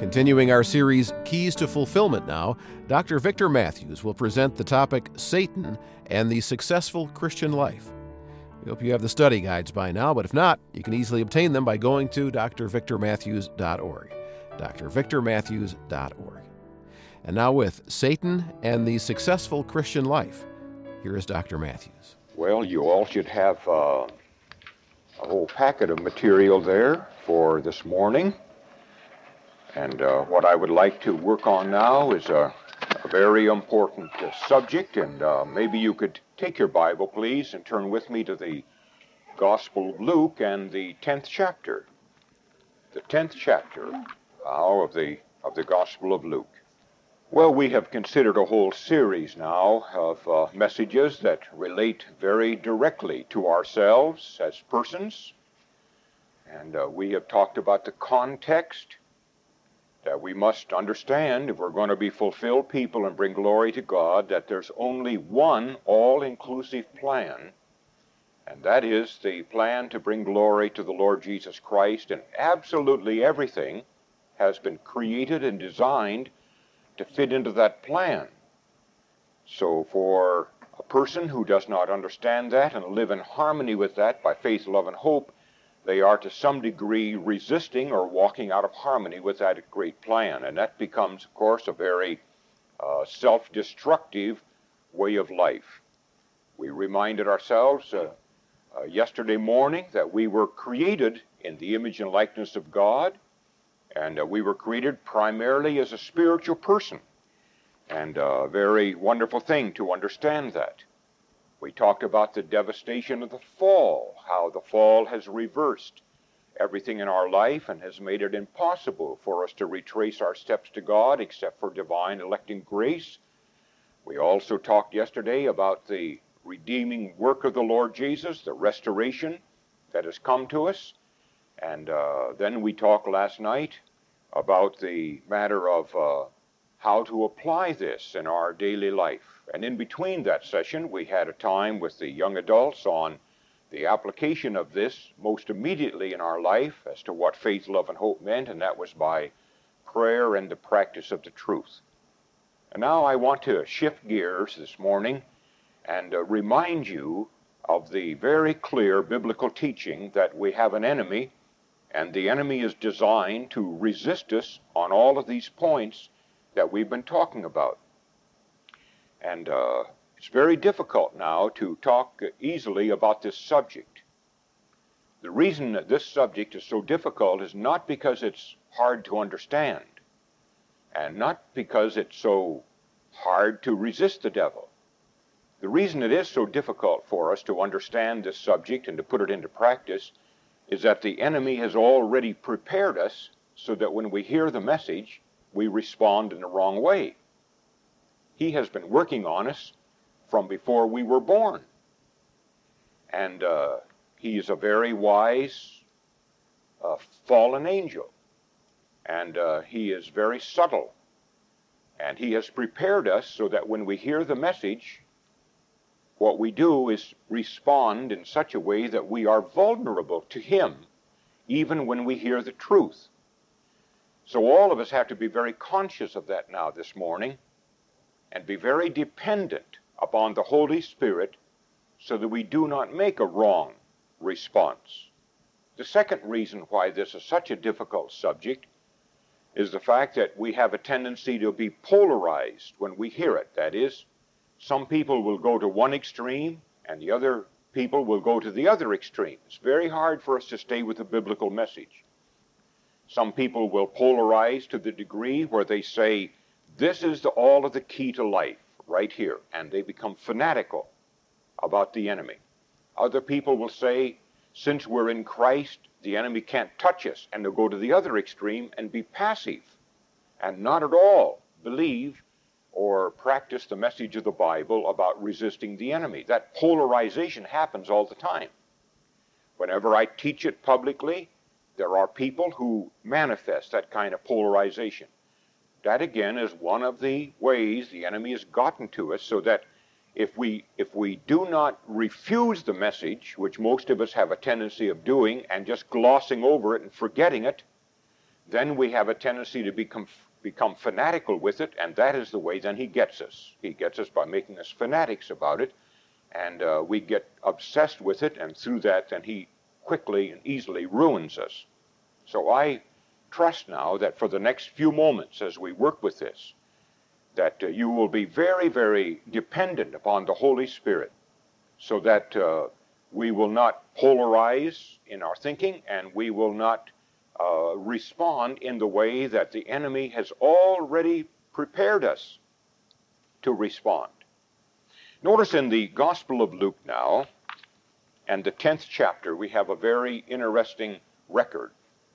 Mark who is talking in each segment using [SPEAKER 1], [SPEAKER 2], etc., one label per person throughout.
[SPEAKER 1] Continuing our series, Keys to Fulfillment now, Dr. Victor Matthews will present the topic, Satan and the Successful Christian Life. We hope you have the study guides by now, but if not, you can easily obtain them by going to drvictormatthews.org. drvictormatthews.org. And now with Satan and the Successful Christian Life, here is Dr. Matthews.
[SPEAKER 2] Well, you all should have a whole packet of material there for this morning. And what I would like to work on now is a very important subject, and maybe you could take your Bible, please, and turn with me to the Gospel of Luke and the 10th chapter. The 10th chapter of the Gospel of Luke. Well, we have considered a whole series now of messages that relate very directly to ourselves as persons. And we have talked about the context that we must understand if we're going to be fulfilled people and bring glory to God, that there's only one all-inclusive plan, and that is the plan to bring glory to the Lord Jesus Christ, and absolutely everything has been created and designed to fit into that plan. So for a person who does not understand that and live in harmony with that by faith, love, and hope, they are to some degree resisting or walking out of harmony with that great plan. And that becomes, of course, a very self-destructive way of life. We reminded ourselves yesterday morning that we were created in the image and likeness of God, and we were created primarily as a spiritual person. And a very wonderful thing to understand that. We talked about the devastation of the fall, how the fall has reversed everything in our life and has made it impossible for us to retrace our steps to God except for divine electing grace. We also talked yesterday about the redeeming work of the Lord Jesus, the restoration that has come to us. And then we talked last night about the matter of how to apply this in our daily life. And in between that session, we had a time with the young adults on the application of this most immediately in our life as to what faith, love, and hope meant, and that was by prayer and the practice of the truth. And now I want to shift gears this morning and remind you of the very clear biblical teaching that we have an enemy, and the enemy is designed to resist us on all of these points that we've been talking about. And it's very difficult now to talk easily about this subject. The reason that this subject is so difficult is not because it's hard to understand, and not because it's so hard to resist the devil. The reason it is so difficult for us to understand this subject and to put it into practice is that the enemy has already prepared us so that when we hear the message, we respond in the wrong way. He has been working on us from before we were born. And he is a very wise fallen angel. And he is very subtle. And he has prepared us so that when we hear the message, what we do is respond in such a way that we are vulnerable to him, even when we hear the truth. So all of us have to be very conscious of that now this morning, and be very dependent upon the Holy Spirit so that we do not make a wrong response. The second reason why this is such a difficult subject is the fact that we have a tendency to be polarized when we hear it. That is, some people will go to one extreme and the other people will go to the other extreme. It's very hard for us to stay with the biblical message. Some people will polarize to the degree where they say, this is all of the key to life right here, and they become fanatical about the enemy. Other people will say, since we're in Christ, the enemy can't touch us, and they'll go to the other extreme and be passive and not at all believe or practice the message of the Bible about resisting the enemy. That polarization happens all the time. Whenever I teach it publicly, there are people who manifest that kind of polarization. That again is one of the ways the enemy has gotten to us, so that if we do not refuse the message, which most of us have a tendency of doing, and just glossing over it and forgetting it, then we have a tendency to become fanatical with it, and that is the way then he gets us. He gets us by making us fanatics about it, and we get obsessed with it, and through that then he quickly and easily ruins us. So I trust now that for the next few moments as we work with this, that you will be very, very dependent upon the Holy Spirit, so that we will not polarize in our thinking, and we will not respond in the way that the enemy has already prepared us to respond. Notice in the Gospel of Luke now, and the 10th chapter, we have a very interesting record.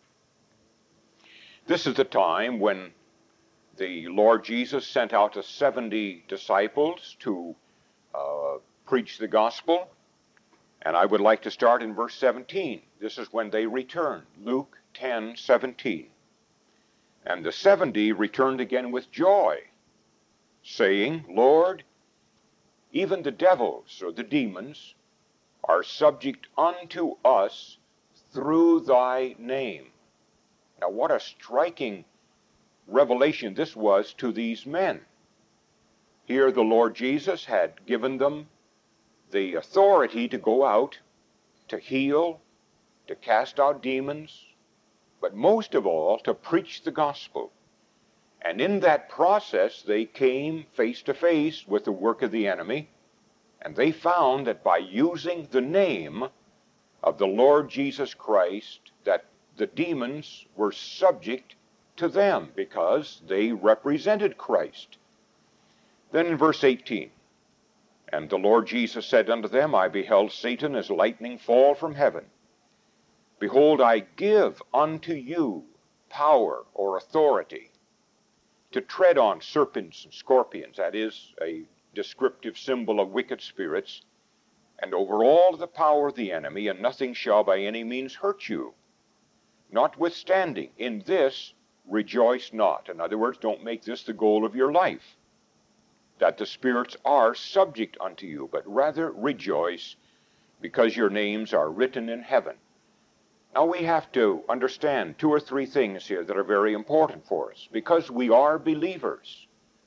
[SPEAKER 2] This is the time when the Lord Jesus sent out the 70 disciples to preach the gospel. And I would like to start in verse 17. This is when they returned. Luke 10:17. And the 70 returned again with joy, saying, Lord, even the devils, or the demons, are subject unto us through thy name. Now what a striking revelation this was to these men. Here the Lord Jesus had given them the authority to go out, to heal, to cast out demons, but most of all to preach the gospel. And in that process they came face to face with the work of the enemy, and they found that by using the name of the Lord Jesus Christ, that the demons were subject to them because they represented Christ. Then in verse 18, and the Lord Jesus said unto them, I beheld Satan as lightning fall from heaven. Behold, I give unto you power or authority to tread on serpents and scorpions. That is a descriptive symbol of wicked spirits, and over all the power of the enemy, and nothing shall by any means hurt you. Notwithstanding, in this rejoice not. In other words, don't make this the goal of your life, that the spirits are subject unto you, but rather rejoice because your names are written in heaven. Now we have to understand 2 or 3 things here that are very important for us. Because we are believers,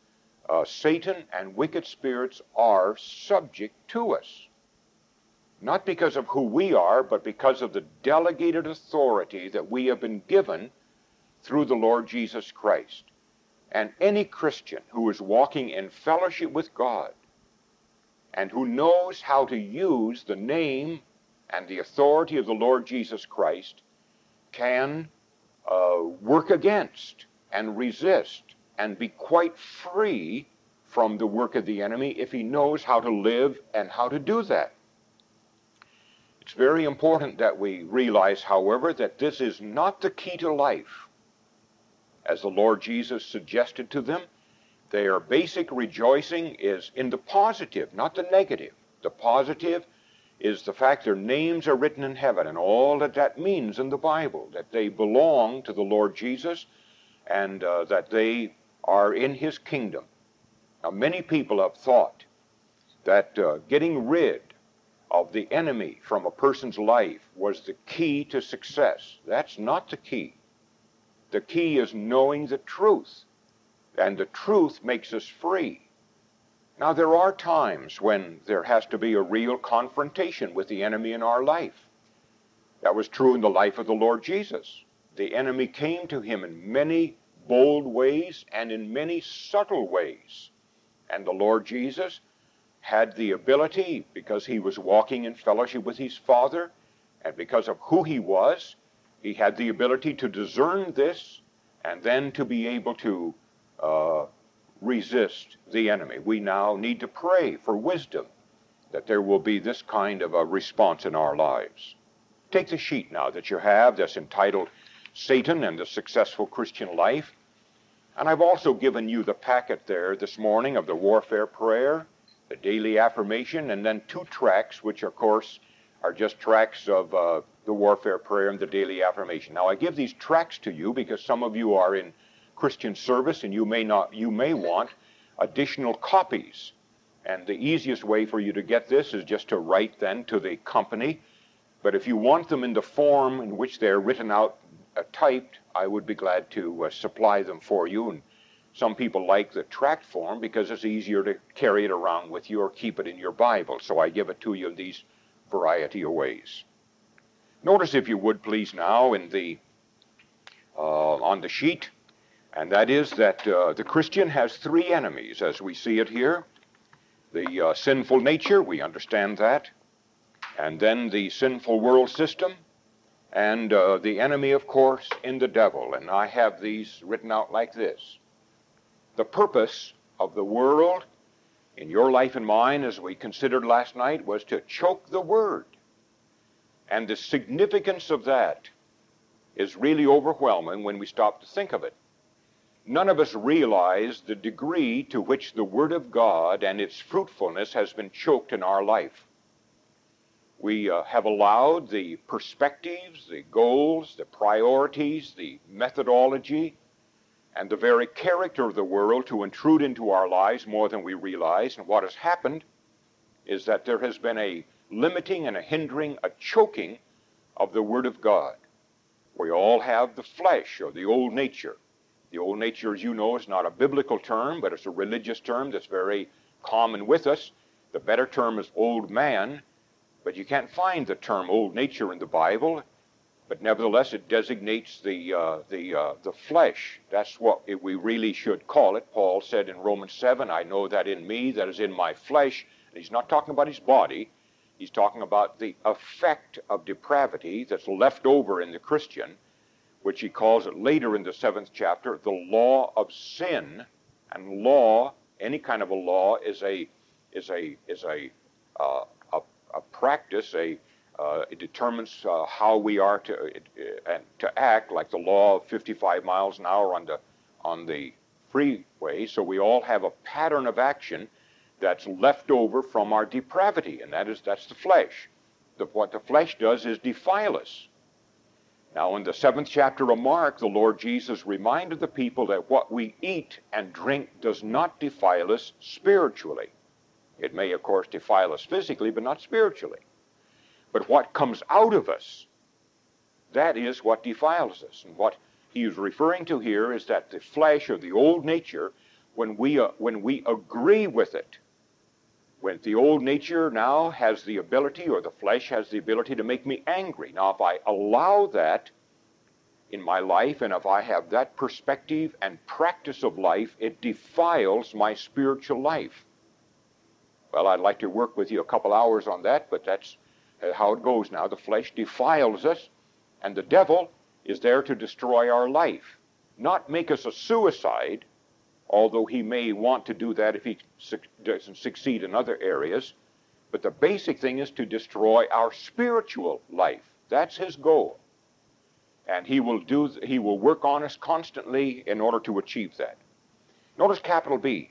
[SPEAKER 2] Satan and wicked spirits are subject to us. Not because of who we are, but because of the delegated authority that we have been given through the Lord Jesus Christ. And any Christian who is walking in fellowship with God and who knows how to use the name and the authority of the Lord Jesus Christ can work against and resist and be quite free from the work of the enemy if he knows how to live and how to do that. It's very important that we realize, however, that this is not the key to life. As the Lord Jesus suggested to them, their basic rejoicing is in the positive, not the negative. The positive is the fact their names are written in heaven, and all that that means in the Bible, that they belong to the Lord Jesus, and that they are in his kingdom. Now, many people have thought that getting rid of the enemy from a person's life was the key to success. That's not the key. The key is knowing the truth, and the truth makes us free. Now, there are times when there has to be a real confrontation with the enemy in our life. That was true in the life of the Lord Jesus. The enemy came to him in many bold ways and in many subtle ways. And the Lord Jesus had the ability, because he was walking in fellowship with his Father, and because of who he was, he had the ability to discern this and then to be able to resist the enemy. We now need to pray for wisdom, that there will be this kind of a response in our lives. Take the sheet now that you have that's entitled Satan and the Successful Christian Life. And I've also given you the packet there this morning of the warfare prayer, the daily affirmation, and then 2 tracts, which of course are just tracts of the warfare prayer and the daily affirmation. Now, I give these tracts to you because some of you are in Christian service and you may want additional copies. And the easiest way for you to get this is just to write then to the company. But if you want them in the form in which they're written out, typed I would be glad to supply them for you. And some people like the tract form because it's easier to carry it around with you or keep it in your Bible. So I give it to you in these variety of ways. Notice, if you would please, now in the on the sheet, and that is that the Christian has three enemies as we see it here. The sinful nature, we understand that, and then the sinful world system, and the enemy, of course, in the devil. And I have these written out like this. The purpose of the world in your life and mine, as we considered last night, was to choke the word. And the significance of that is really overwhelming when we stop to think of it. None of us realize the degree to which the Word of God and its fruitfulness has been choked in our life. We have allowed the perspectives, the goals, the priorities, the methodology, and the very character of the world to intrude into our lives more than we realize. And what has happened is that there has been a limiting and a hindering, a choking of the Word of God. We all have the flesh, or the old nature. The old nature, as you know, is not a biblical term, but it's a religious term that's very common with us. The better term is old man, but you can't find the term old nature in the Bible. But nevertheless, it designates the flesh. That's what we really should call it. Paul said in Romans 7, I know that in me, that is in my flesh. And he's not talking about his body. He's talking about the effect of depravity that's left over in the Christian, which he calls it later in the 7th chapter, the law of sin. And law, any kind of a law, is a practice. It determines how we are to act, like the law of 55 miles an hour on the freeway. So we all have a pattern of action that's left over from our depravity, and that's the flesh. What the flesh does is defile us. Now, in the 7th chapter of Mark, the Lord Jesus reminded the people that what we eat and drink does not defile us spiritually. It may, of course, defile us physically, but not spiritually. But what comes out of us, that is what defiles us. And what he is referring to here is that the flesh, or the old nature, when we agree with it, when the old nature now has the ability, or the flesh has the ability to make me angry. Now, if I allow that in my life, and if I have that perspective and practice of life, it defiles my spiritual life. Well, I'd like to work with you a couple hours on that, but that's how it goes now. The flesh defiles us, and the devil is there to destroy our life. Not make us a suicide, although he may want to do that if he doesn't succeed in other areas. But the basic thing is to destroy our spiritual life. That's his goal. And he will work on us constantly in order to achieve that. Notice capital B.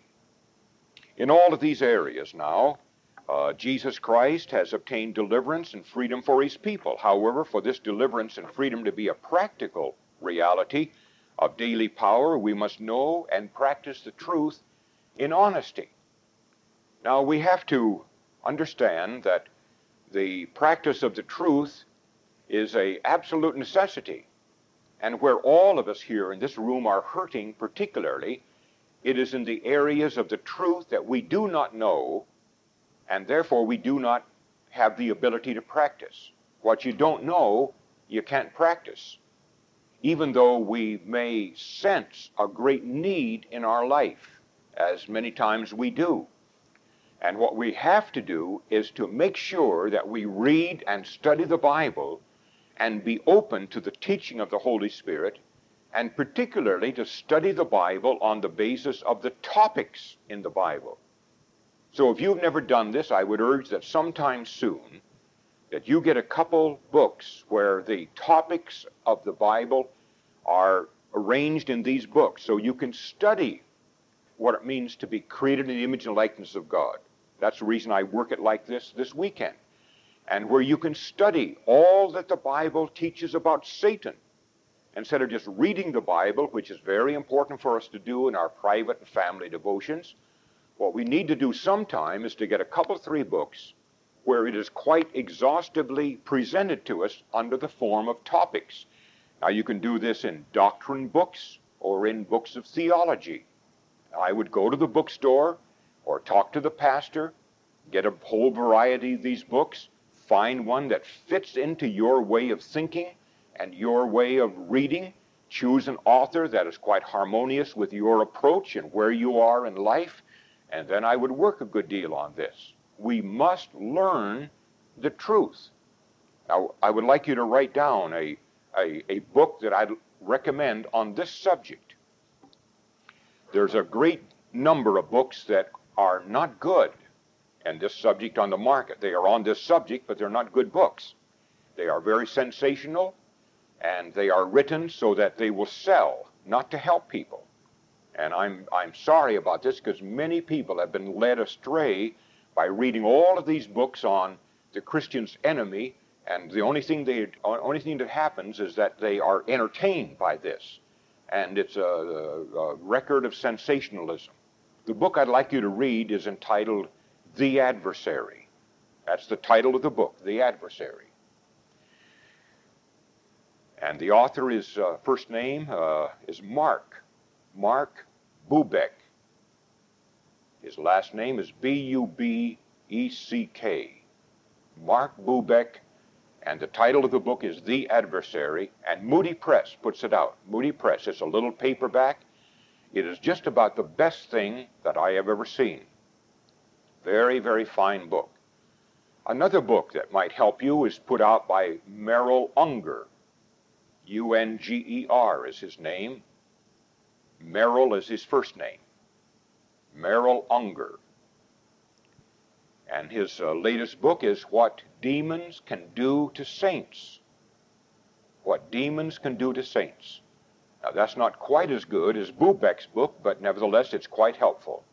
[SPEAKER 2] In all of these areas now, Jesus Christ has obtained deliverance and freedom for his people. However, for this deliverance and freedom to be a practical reality of daily power, we must know and practice the truth in honesty. Now, we have to understand that the practice of the truth is an absolute necessity. And where all of us here in this room are hurting particularly, it is in the areas of the truth that we do not know, and therefore we do not have the ability to practice. What you don't know, you can't practice, even though we may sense a great need in our life, as many times we do. And what we have to do is to make sure that we read and study the Bible and be open to the teaching of the Holy Spirit, and particularly to study the Bible on the basis of the topics in the Bible. So if you've never done this, I would urge that sometime soon that you get a couple books where the topics of the Bible are arranged in these books, so you can study what it means to be created in the image and likeness of God. That's the reason I work it like this weekend. And where you can study all that the Bible teaches about Satan, instead of just reading the Bible, which is very important for us to do in our private and family devotions. What we need to do sometime is to get a couple, 3 books where it is quite exhaustively presented to us under the form of topics. Now, you can do this in doctrine books or in books of theology. I would go to the bookstore or talk to the pastor, get a whole variety of these books, find one that fits into your way of thinking and your way of reading, choose an author that is quite harmonious with your approach and where you are in life, and then I would work a good deal on this. We must learn the truth. Now, I would like you to write down a book that I'd recommend on this subject. There's a great number of books that are not good and this subject on the market. They are on this subject, but they're not good books. They are very sensational, and they are written so that they will sell, not to help people. And I'm sorry about this, because many people have been led astray by reading all of these books on the Christian's enemy, and the only thing that happens is that they are entertained by this. And it's a record of sensationalism. The book I'd like you to read is entitled The Adversary. That's the title of the book, The Adversary. And the author is, first name is Mark Bubeck. His last name is Bubeck. Mark Bubeck. And the title of the book is The Adversary, and Moody Press puts it out. Moody Press. It's a little paperback. It is just about the best thing that I have ever seen. Very, very fine book. Another book that might help you is put out by Merrill Unger. Unger is his name. Merrill is his first name. Merrill Unger. And his latest book is What Demons Can Do to Saints. What Demons Can Do to Saints. Now, that's not quite as good as Bubeck's book, but nevertheless, it's quite helpful.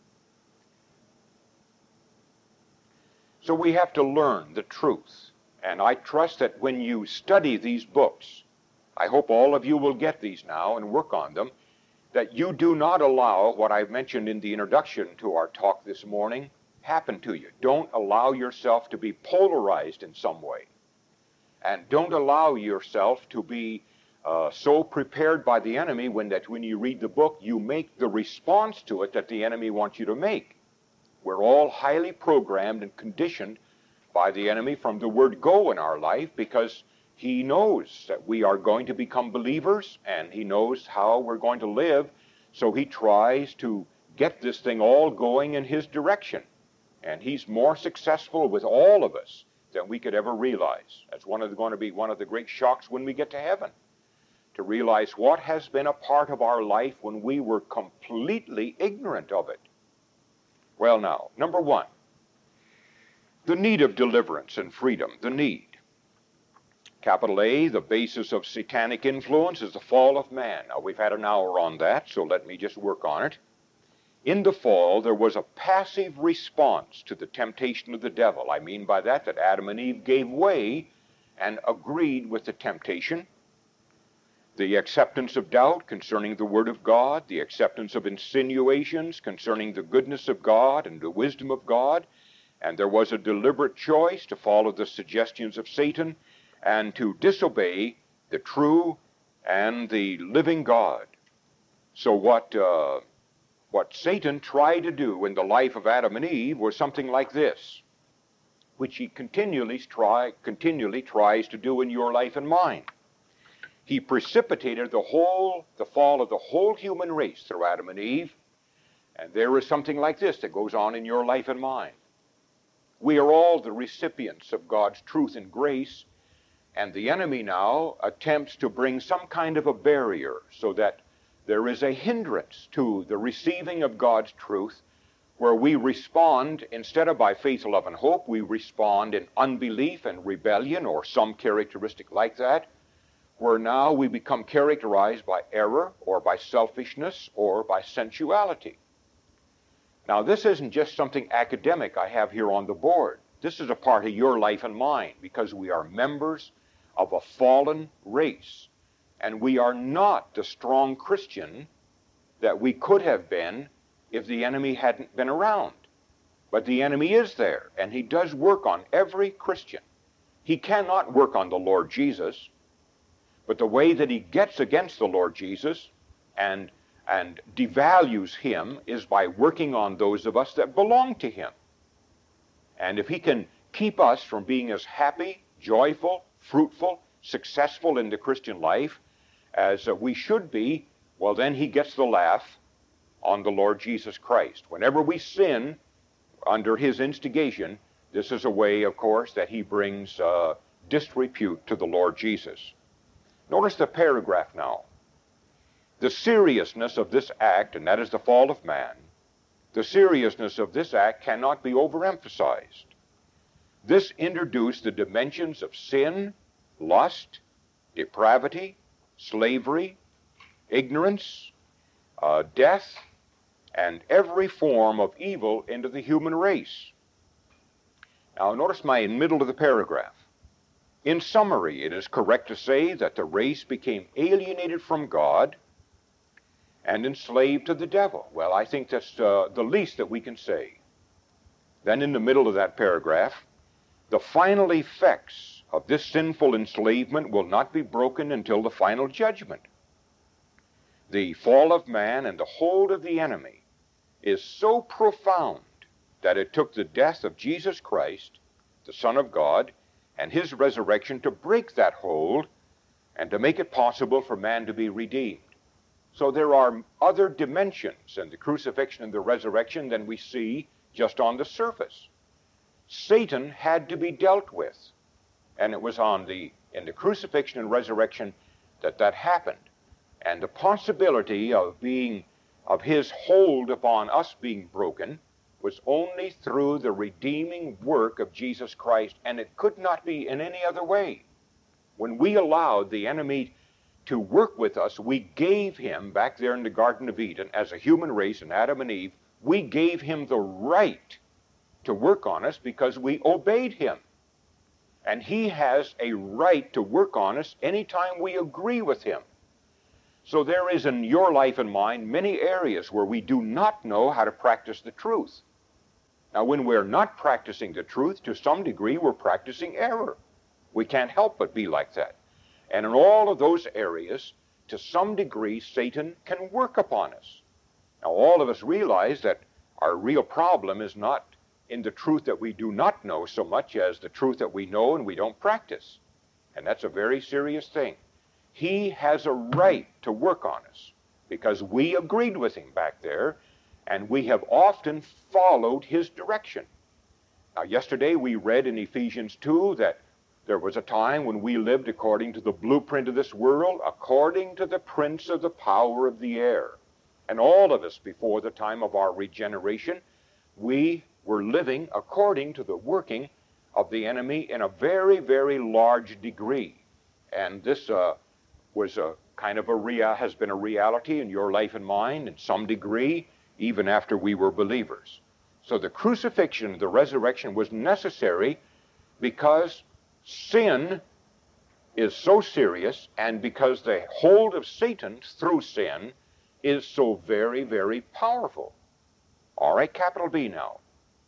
[SPEAKER 2] So we have to learn the truth. And I trust that when you study these books, I hope all of you will get these now and work on them, that you do not allow what I've mentioned in the introduction to our talk this morning happen to you. Don't allow yourself to be polarized in some way. And don't allow yourself to be so prepared by the enemy when you read the book, you make the response to it that the enemy wants you to make. We're all highly programmed and conditioned by the enemy from the word go in our life, because he knows that we are going to become believers, and he knows how we're going to live, so he tries to get this thing all going in his direction. And he's more successful with all of us than we could ever realize. That's going to be one of the great shocks when we get to heaven, to realize what has been a part of our life when we were completely ignorant of it. Well, now, number one, the need of deliverance and freedom, the need. Capital A, the basis of satanic influence is the fall of man. Now, we've had an hour on that, so let me just work on it. In the fall, there was a passive response to the temptation of the devil. I mean by that Adam and Eve gave way and agreed with the temptation. The acceptance of doubt concerning the Word of God, the acceptance of insinuations concerning the goodness of God and the wisdom of God, and there was a deliberate choice to follow the suggestions of Satan and to disobey the true and the living God. So what Satan tried to do in the life of Adam and Eve was something like this, which he continually tries to do in your life and mine. He precipitated the fall of the whole human race through Adam and Eve, and there is something like this that goes on in your life and mine. We are all the recipients of God's truth and grace, and the enemy now attempts to bring some kind of a barrier so that there is a hindrance to the receiving of God's truth, where we respond, instead of by faith, love, and hope, we respond in unbelief and rebellion, or some characteristic like that, where now we become characterized by error, or by selfishness, or by sensuality. Now, this isn't just something academic I have here on the board. This is a part of your life and mine, because we are members of a fallen race. And we are not the strong Christian that we could have been if the enemy hadn't been around. But the enemy is there, and he does work on every Christian. He cannot work on the Lord Jesus, But the way that he gets against the Lord Jesus and devalues him is by working on those of us that belong to him. And if he can keep us from being as happy, joyful, fruitful, successful in the Christian life as we should be, well, then he gets the laugh on the Lord Jesus Christ. Whenever we sin under his instigation, this is a way, of course, that he brings disrepute to the Lord Jesus. Notice the paragraph now. The seriousness of this act, and that is the fall of man, the seriousness of this act cannot be overemphasized. This introduced the dimensions of sin, lust, depravity, slavery, ignorance, death, and every form of evil into the human race. Now notice my middle of the paragraph. In summary, it is correct to say that the race became alienated from God and enslaved to the devil. Well, I think that's the least that we can say. Then in the middle of that paragraph, the final effects of this sinful enslavement will not be broken until the final judgment. The fall of man and the hold of the enemy is so profound that it took the death of Jesus Christ, the Son of God, and his resurrection to break that hold and to make it possible for man to be redeemed. So there are other dimensions in the crucifixion and the resurrection than we see just on the surface. Satan had to be dealt with, and it was in the crucifixion and resurrection that happened. And the possibility of his hold upon us being broken was only through the redeeming work of Jesus Christ, and it could not be in any other way. When we allowed the enemy to work with us, we gave him, back there in the Garden of Eden, as a human race, and Adam and Eve, we gave him the right to work on us because we obeyed him. And he has a right to work on us anytime we agree with him. So there is in your life and mine many areas where we do not know how to practice the truth. Now, when we're not practicing the truth, to some degree, we're practicing error. We can't help but be like that. And in all of those areas, to some degree, Satan can work upon us. Now, all of us realize that our real problem is not in the truth that we do not know so much as the truth that we know and we don't practice. And that's a very serious thing. He has a right to work on us because we agreed with him back there, and we have often followed his direction. Now, yesterday we read in Ephesians 2 that there was a time when we lived according to the blueprint of this world, according to the prince of the power of the air. And all of us, before the time of our regeneration, we were living according to the working of the enemy in a very, very large degree. And this was a kind of has been a reality in your life and mine in some degree, even after we were believers. So the crucifixion and the resurrection was necessary because sin is so serious, and because the hold of Satan through sin is so very, very powerful. All right, capital B now.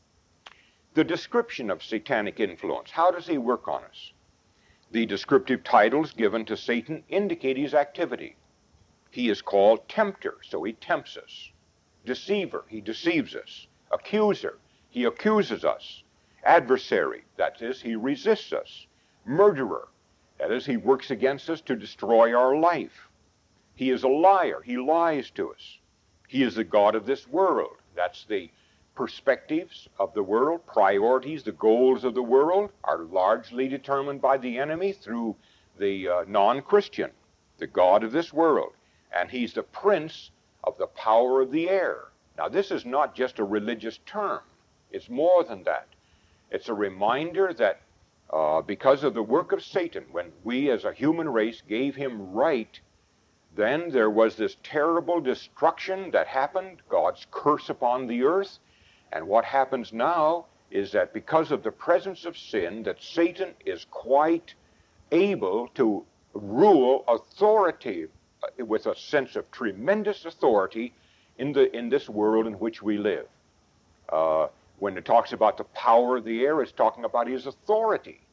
[SPEAKER 2] The description of satanic influence. How does he work on us? The descriptive titles given to Satan indicate his activity. He is called tempter, so he tempts us. Deceiver, he deceives us. Accuser, he accuses us. Adversary, that is, he resists us. Murderer, that is, he works against us to destroy our life. He is a liar, he lies to us. He is the god of this world. That's the perspectives of the world, priorities, the goals of the world are largely determined by the enemy through the non-Christian, the god of this world. And he's the prince of the power of the air. Now, this is not just a religious term. It's more than that. It's a reminder that because of the work of Satan, when we as a human race gave him right, then there was this terrible destruction that happened, God's curse upon the earth. And what happens now is that because of the presence of sin, that Satan is quite able to rule authority with a sense of tremendous authority in this world in which we live. When it talks about the power of the air, it's talking about his authority.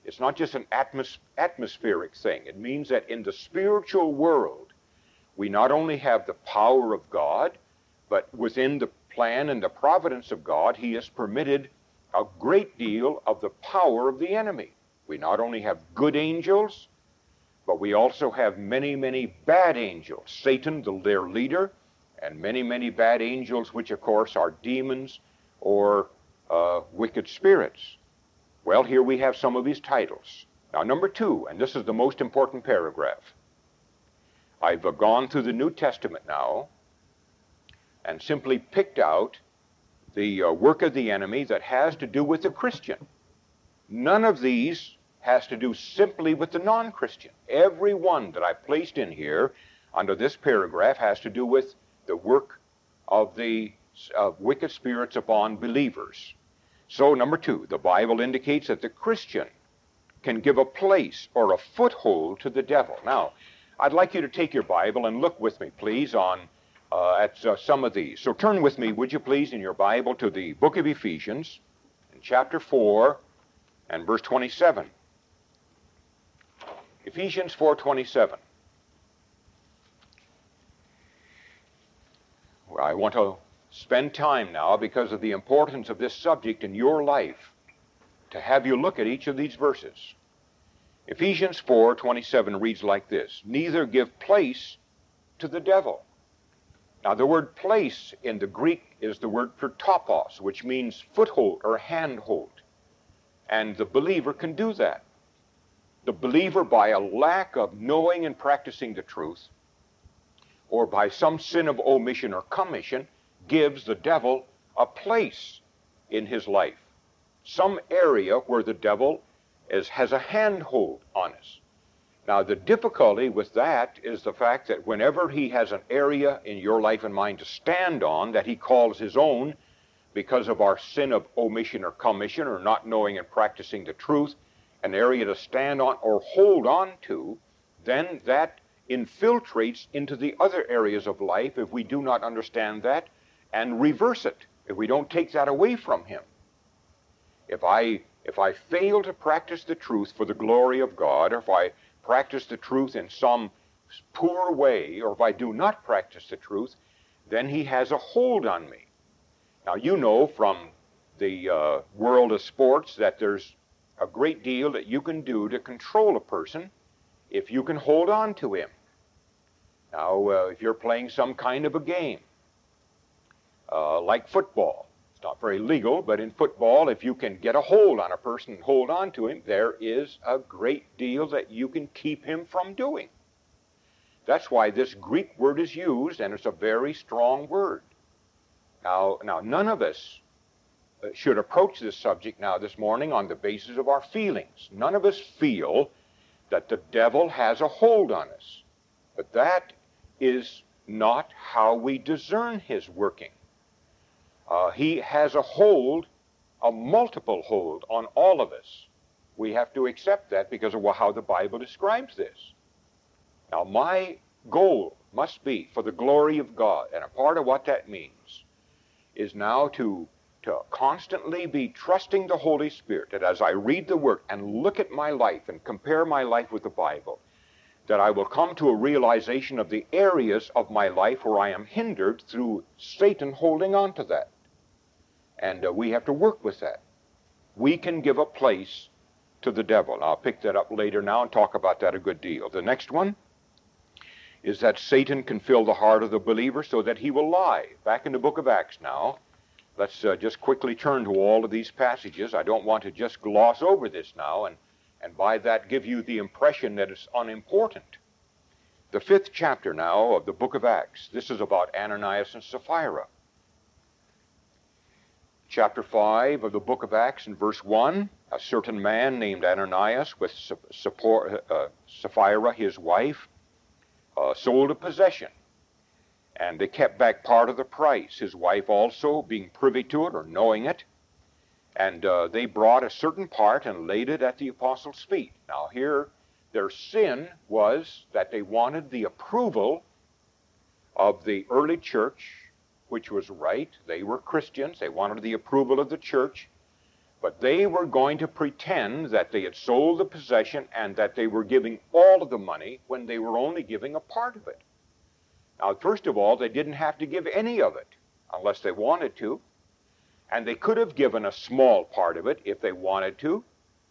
[SPEAKER 2] It's not just an atmospheric thing. It means that in the spiritual world, we not only have the power of God, but within the plan and the providence of God, he has permitted a great deal of the power of the enemy. We not only have good angels, but we also have many, many bad angels. Satan, their leader, and many, many bad angels, which of course are demons or wicked spirits. Well, here we have some of his titles. Now, number 2, and this is the most important paragraph. I've gone through the New Testament now and simply picked out the work of the enemy that has to do with the Christian. None of these has to do simply with the non-Christian. Every one that I placed in here under this paragraph has to do with the work of the wicked spirits upon believers. So, number 2, the Bible indicates that the Christian can give a place or a foothold to the devil. Now, I'd like you to take your Bible and look with me, please, at some of these. So turn with me, would you please, in your Bible to the book of Ephesians, in chapter 4 and verse 27. Ephesians 4:27. I want to spend time now, because of the importance of this subject in your life, to have you look at each of these verses. Ephesians 4:27 reads like this: neither give place to the devil. Now, the word place in the Greek is the word protopos, which means foothold or handhold. And the believer can do that. The believer, by a lack of knowing and practicing the truth, or by some sin of omission or commission, gives the devil a place in his life. Some area where the devil has a handhold on us. Now, the difficulty with that is the fact that whenever he has an area in your life and mine to stand on that he calls his own because of our sin of omission or commission or not knowing and practicing the truth, an area to stand on or hold on to, then that infiltrates into the other areas of life if we do not understand that and reverse it, if we don't take that away from him. If I fail to practice the truth for the glory of God, or if I practice the truth in some poor way, or if I do not practice the truth, then he has a hold on me. Now, you know from the world of sports that there's a great deal that you can do to control a person if you can hold on to him. Now, if you're playing some kind of a game, like football, it's not very legal, but in football, if you can get a hold on a person and hold on to him, there is a great deal that you can keep him from doing. That's why this Greek word is used, and it's a very strong word. Now none of us should approach this subject now this morning on the basis of our feelings. None of us feel that the devil has a hold on us. But that is not how we discern his working. He has a hold, a multiple hold on all of us. We have to accept that because of how the Bible describes this. Now, my goal must be for the glory of God, and a part of what that means is now to constantly be trusting the Holy Spirit, that as I read the Word and look at my life and compare my life with the Bible, that I will come to a realization of the areas of my life where I am hindered through Satan holding on to that. And we have to work with that. We can give a place to the devil. I'll pick that up later now and talk about that a good deal. The next one is that Satan can fill the heart of the believer so that he will lie. Back in the book of Acts now, let's just quickly turn to all of these passages. I don't want to just gloss over this now and by that give you the impression that it's unimportant. The 5th chapter now of the book of Acts. This is about Ananias and Sapphira. Chapter 5 of the book of Acts in verse 1, a certain man named Ananias with Sapphira, his wife, sold a possession, and they kept back part of the price, his wife also being privy to it or knowing it, and they brought a certain part and laid it at the apostles' feet. Now here, their sin was that they wanted the approval of the early church, which was right. They were Christians. They wanted the approval of the church. But they were going to pretend that they had sold the possession and that they were giving all of the money when they were only giving a part of it. Now, first of all, they didn't have to give any of it unless they wanted to. And they could have given a small part of it if they wanted to,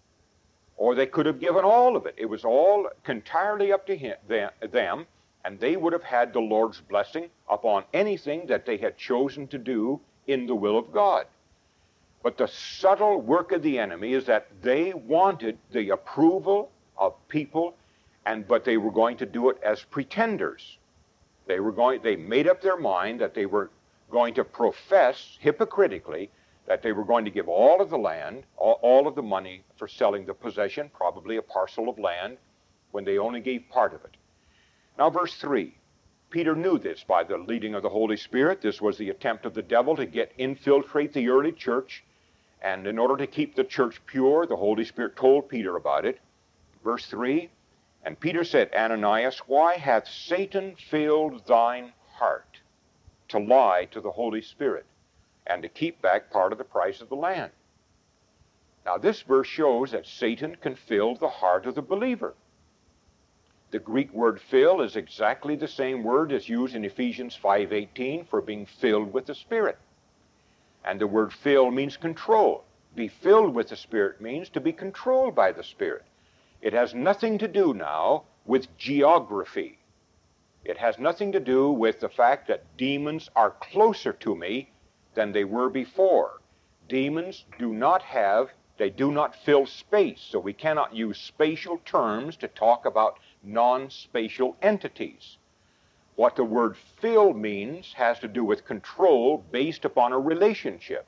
[SPEAKER 2] or they could have given all of it. It was all entirely up to them, and they would have had the Lord's blessing upon anything that they had chosen to do in the will of God. But the subtle work of the enemy is that they wanted the approval of people, but they were going to do it as pretenders. They made up their mind that they were going to profess hypocritically that they were going to give all of the land, all of the money for selling the possession, probably a parcel of land, when they only gave part of it. Now, verse 3. Peter knew this by the leading of the Holy Spirit. This was the attempt of the devil to infiltrate the early church. And in order to keep the church pure, the Holy Spirit told Peter about it. Verse 3, and Peter said, Ananias, why hath Satan filled thine heart to lie to the Holy Spirit and to keep back part of the price of the land? Now, this verse shows that Satan can fill the heart of the believer. The Greek word fill is exactly the same word as used in Ephesians 5:18 for being filled with the Spirit. And the word fill means control. Be filled with the Spirit means to be controlled by the Spirit. It has nothing to do now with geography. It has nothing to do with the fact that demons are closer to me than they were before. Demons do not fill space, so we cannot use spatial terms to talk about non-spatial entities. What the word fill means has to do with control based upon a relationship.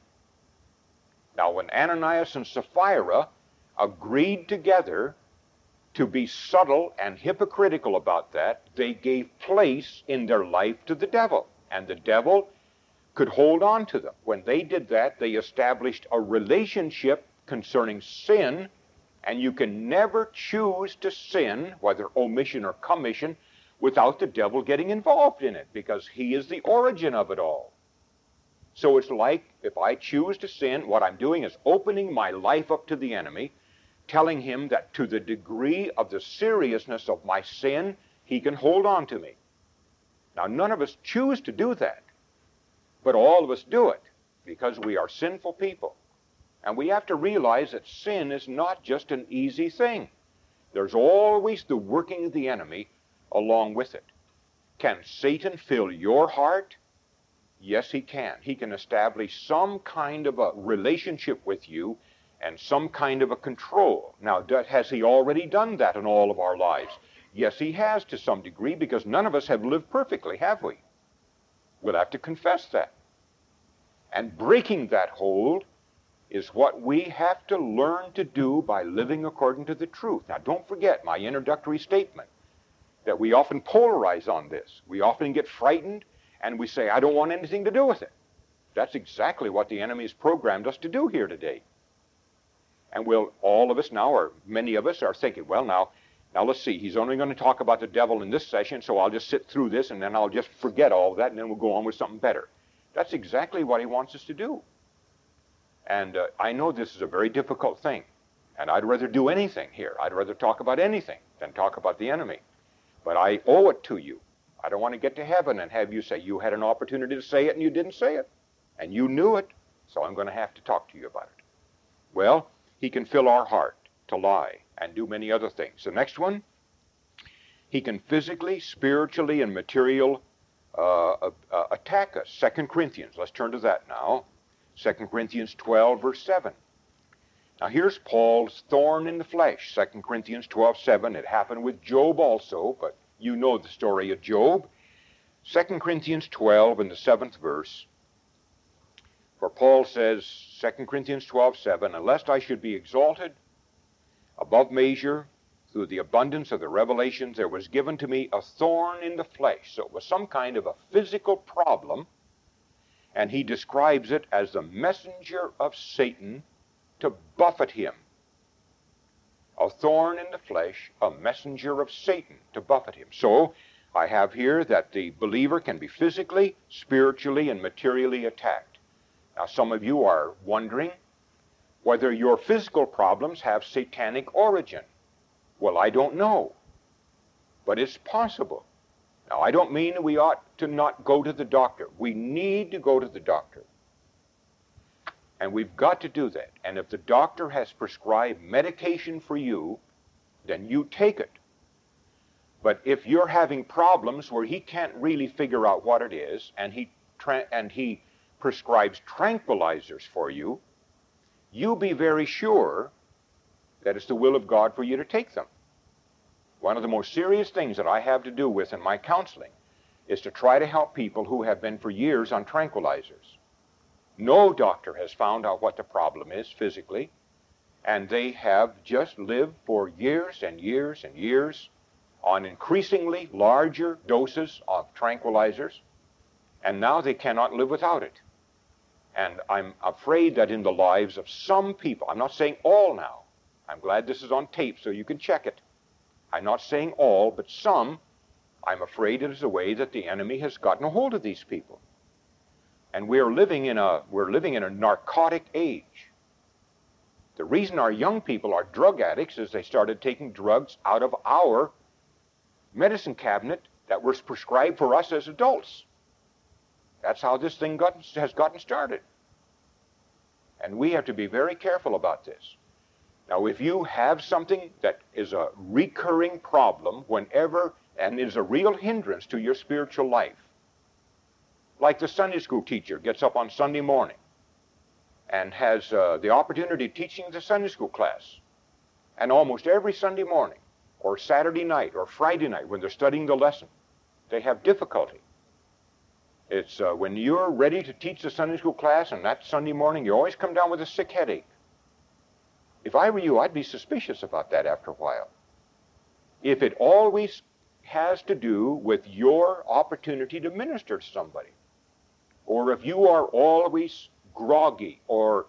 [SPEAKER 2] Now, when Ananias and Sapphira agreed together to be subtle and hypocritical about that, they gave place in their life to the devil, and the devil could hold on to them. When they did that, they established a relationship concerning sin, and you can never choose to sin, whether omission or commission, without the devil getting involved in it, because he is the origin of it all. So it's like if I choose to sin, what I'm doing is opening my life up to the enemy, telling him that to the degree of the seriousness of my sin, he can hold on to me. Now, none of us choose to do that, but all of us do it because we are sinful people. And we have to realize that sin is not just an easy thing. There's always the working of the enemy along with it. Can Satan fill your heart? Yes, he can. He can establish some kind of a relationship with you and some kind of a control. Now, has he already done that in all of our lives? Yes, he has to some degree, because none of us have lived perfectly, have we? We'll have to confess that. And breaking that hold is what we have to learn to do by living according to the truth. Now, don't forget my introductory statement that we often polarize on this. We often get frightened and we say, I don't want anything to do with it. That's exactly what the enemy has programmed us to do here today. And all of us now, or many of us, are thinking, well, now let's see, he's only going to talk about the devil in this session, so I'll just sit through this and then I'll just forget all of that and then we'll go on with something better. That's exactly what he wants us to do. And I know this is a very difficult thing, and I'd rather do anything here. I'd rather talk about anything than talk about the enemy. But I owe it to you. I don't want to get to heaven and have you say, you had an opportunity to say it and you didn't say it. And you knew it, so I'm going to have to talk to you about it. Well, he can fill our heart to lie and do many other things. The next one, he can physically, spiritually, and material attack us. 2 Corinthians, let's turn to that now. 2 Corinthians 12, verse 7. Now here's Paul's thorn in the flesh. 2 Corinthians 12:7. It happened with Job also, but you know the story of Job. 2 Corinthians 12 in the 7th verse. For Paul says, 2 Corinthians 12:7, unless I should be exalted above measure through the abundance of the revelations, there was given to me a thorn in the flesh. So it was some kind of a physical problem, and he describes it as the messenger of Satan to buffet him. A thorn in the flesh, a messenger of Satan to buffet him. So I have here that the believer can be physically, spiritually, and materially attacked. Now some of you are wondering, whether your physical problems have satanic origin. Well, I don't know, but it's possible. Now, I don't mean we ought to not go to the doctor. We need to go to the doctor. And we've got to do that. And if the doctor has prescribed medication for you, then you take it. But if you're having problems where he can't really figure out what it is, and he prescribes tranquilizers for you, you be very sure that it's the will of God for you to take them. One of the most serious things that I have to do with in my counseling is to try to help people who have been for years on tranquilizers. No doctor has found out what the problem is physically, and they have just lived for years and years and years on increasingly larger doses of tranquilizers, and now they cannot live without it. And I'm afraid that in the lives of some people, I'm not saying all now, I'm glad this is on tape so you can check it. I'm not saying all, but some, I'm afraid it is a way that the enemy has gotten a hold of these people. And we're living in a narcotic age. The reason our young people are drug addicts is they started taking drugs out of our medicine cabinet that was prescribed for us as adults. That's how this thing has gotten started. And we have to be very careful about this. Now, if you have something that is a recurring problem whenever, and is a real hindrance to your spiritual life, like the Sunday school teacher gets up on Sunday morning and has the opportunity of teaching the Sunday school class, and almost every Sunday morning, or Saturday night, or Friday night, when they're studying the lesson, they have difficulty. It's when you're ready to teach the Sunday school class, and that Sunday morning, you always come down with a sick headache. If I were you, I'd be suspicious about that after a while. If it always has to do with your opportunity to minister to somebody, or if you are always groggy or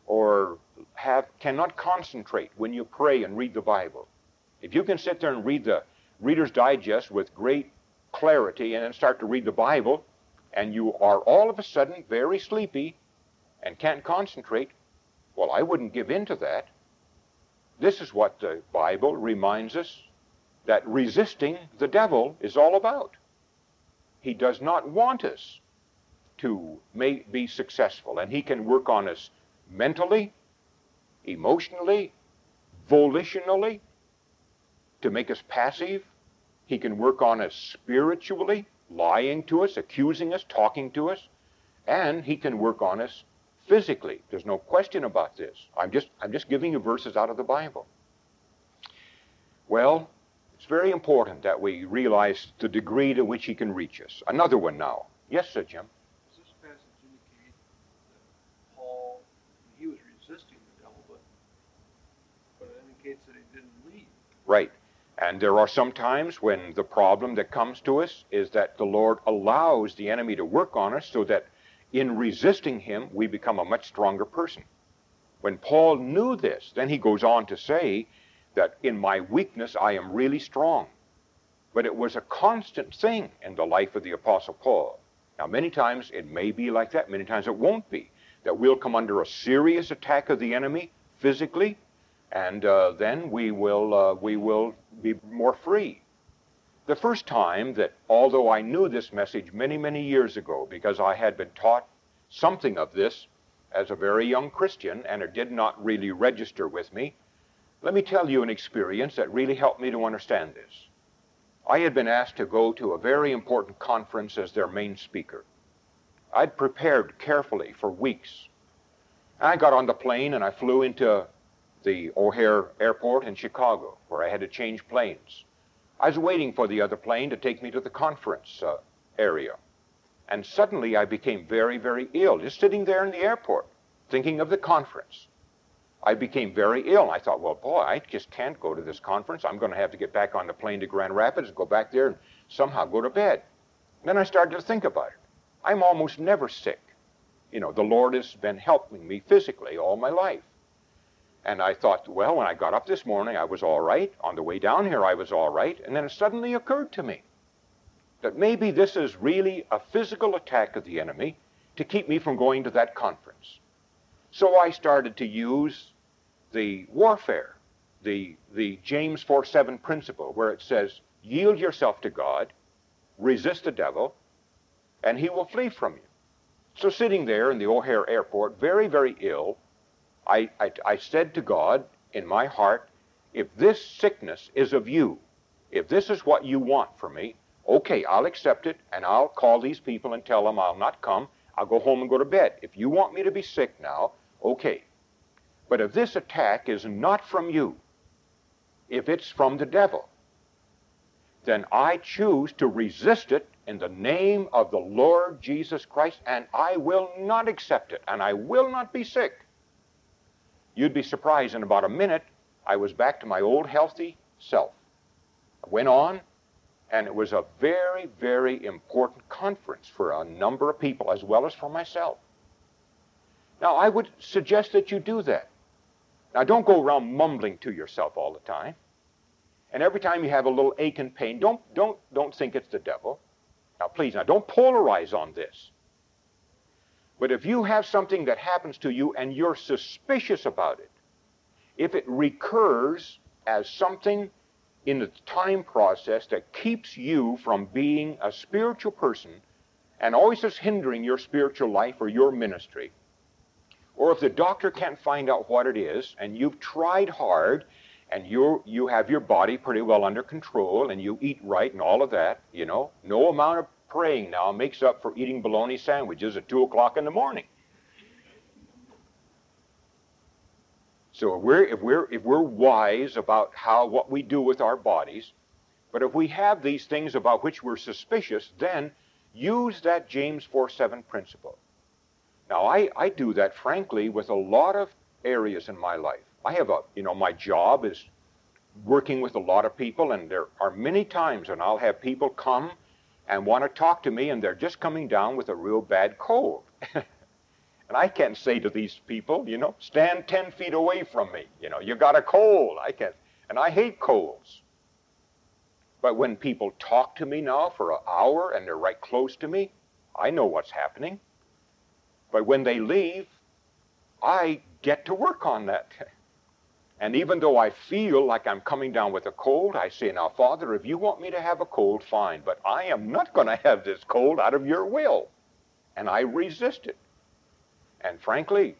[SPEAKER 2] cannot concentrate when you pray and read the Bible, if you can sit there and read the Reader's Digest with great clarity and then start to read the Bible, and you are all of a sudden very sleepy and can't concentrate, well, I wouldn't give in to that. This is what the Bible reminds us that resisting the devil is all about. He does not want us to be successful, and he can work on us mentally, emotionally, volitionally, to make us passive. He can work on us spiritually, lying to us, accusing us, talking to us, and he can work on us physically. There's no question about this. I'm just giving you verses out of the Bible. Well, it's very important that we realize the degree to which he can reach us. Another one now. Yes, sir, Jim?
[SPEAKER 3] Does this passage indicate that Paul, he was resisting the devil, but it indicates that he didn't leave?
[SPEAKER 2] Right. And there are some times when the problem that comes to us is that the Lord allows the enemy to work on us so that in resisting him, we become a much stronger person. When Paul knew this, then he goes on to say that in my weakness I am really strong. But it was a constant thing in the life of the Apostle Paul. Now, many times it may be like that. Many times it won't be. That we'll come under a serious attack of the enemy physically, and then we will be more free. The first time that, although I knew this message many, many years ago, because I had been taught something of this as a very young Christian, and it did not really register with me, let me tell you an experience that really helped me to understand this. I had been asked to go to a very important conference as their main speaker. I'd prepared carefully for weeks. I got on the plane and I flew into the O'Hare Airport in Chicago, where I had to change planes. I was waiting for the other plane to take me to the conference area. And suddenly I became very, very ill, just sitting there in the airport, thinking of the conference. I became very ill. I thought, well, boy, I just can't go to this conference. I'm going to have to get back on the plane to Grand Rapids, go back there and somehow go to bed. Then I started to think about it. I'm almost never sick. You know, the Lord has been helping me physically all my life. And I thought, well, when I got up this morning, I was all right. On the way down here, I was all right. And then it suddenly occurred to me that maybe this is really a physical attack of the enemy to keep me from going to that conference. So I started to use the warfare, the James 4:7 principle, where it says, yield yourself to God, resist the devil, and he will flee from you. So sitting there in the O'Hare airport, very, very ill, I said to God in my heart, if this sickness is of you, if this is what you want for me, okay, I'll accept it, and I'll call these people and tell them I'll not come. I'll go home and go to bed. If you want me to be sick now, okay. But if this attack is not from you, if it's from the devil, then I choose to resist it in the name of the Lord Jesus Christ, and I will not accept it, and I will not be sick. You'd be surprised, in about a minute, I was back to my old healthy self. I went on, and it was a very, very important conference for a number of people, as well as for myself. Now, I would suggest that you do that. Now, don't go around mumbling to yourself all the time. And every time you have a little ache and pain, don't think it's the devil. Now, please, don't polarize on this. But if you have something that happens to you and you're suspicious about it, if it recurs as something in the time process that keeps you from being a spiritual person and always is hindering your spiritual life or your ministry, or if the doctor can't find out what it is and you've tried hard and you have your body pretty well under control and you eat right and all of that, you know, no amount of praying now makes up for eating bologna sandwiches at 2 o'clock in the morning. So if we're wise about what we do with our bodies, but if we have these things about which we're suspicious, then use that James 4:7 principle. Now I do that frankly with a lot of areas in my life. I have my job is working with a lot of people, and there are many times when I'll have people come and want to talk to me, and they're just coming down with a real bad cold. And I can't say to these people, stand 10 feet away from me. You got a cold. I can't. And I hate colds. But when people talk to me now for an hour and they're right close to me, I know what's happening. But when they leave, I get to work on that. And even though I feel like I'm coming down with a cold, I say, now, Father, if you want me to have a cold, fine. But I am not going to have this cold out of your will. And I resist it. And frankly,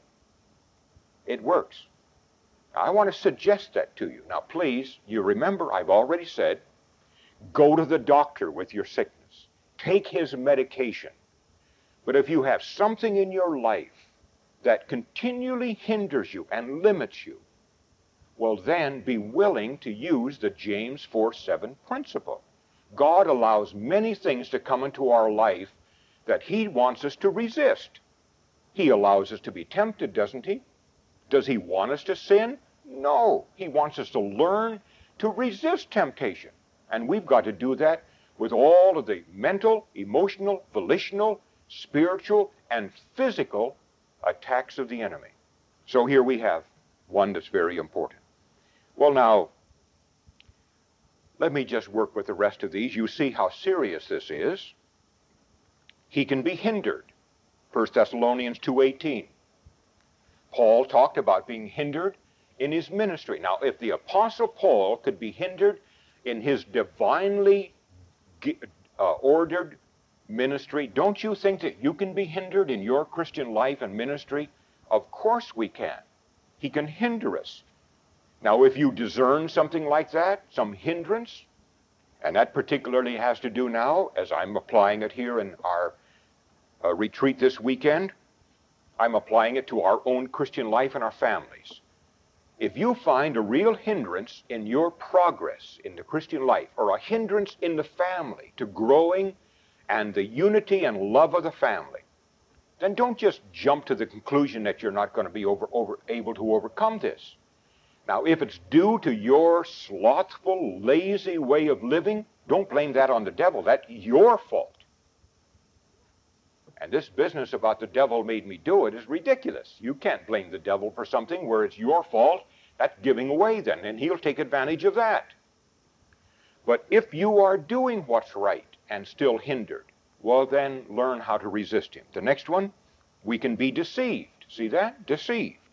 [SPEAKER 2] it works. I want to suggest that to you. Now, please, you remember I've already said, go to the doctor with your sickness. Take his medication. But if you have something in your life that continually hinders you and limits you, well, then be willing to use the James 4:7 principle. God allows many things to come into our life that he wants us to resist. He allows us to be tempted, doesn't he? Does he want us to sin? No. He wants us to learn to resist temptation. And we've got to do that with all of the mental, emotional, volitional, spiritual, and physical attacks of the enemy. So here we have one that's very important. Well, now, let me just work with the rest of these. You see how serious this is. He can be hindered. 1 Thessalonians 2:18. Paul talked about being hindered in his ministry. Now, if the Apostle Paul could be hindered in his divinely ordered ministry, don't you think that you can be hindered in your Christian life and ministry? Of course we can. He can hinder us. Now, if you discern something like that, some hindrance, and that particularly has to do now, as I'm applying it here in our retreat this weekend, I'm applying it to our own Christian life and our families. If you find a real hindrance in your progress in the Christian life, or a hindrance in the family to growing and the unity and love of the family, then don't just jump to the conclusion that you're not going to be able to overcome this. Now, if it's due to your slothful, lazy way of living, don't blame that on the devil. That's your fault. And this business about the devil made me do it is ridiculous. You can't blame the devil for something where it's your fault. That's giving away then, and he'll take advantage of that. But if you are doing what's right and still hindered, well, then learn how to resist him. The next one, we can be deceived. See that? Deceived.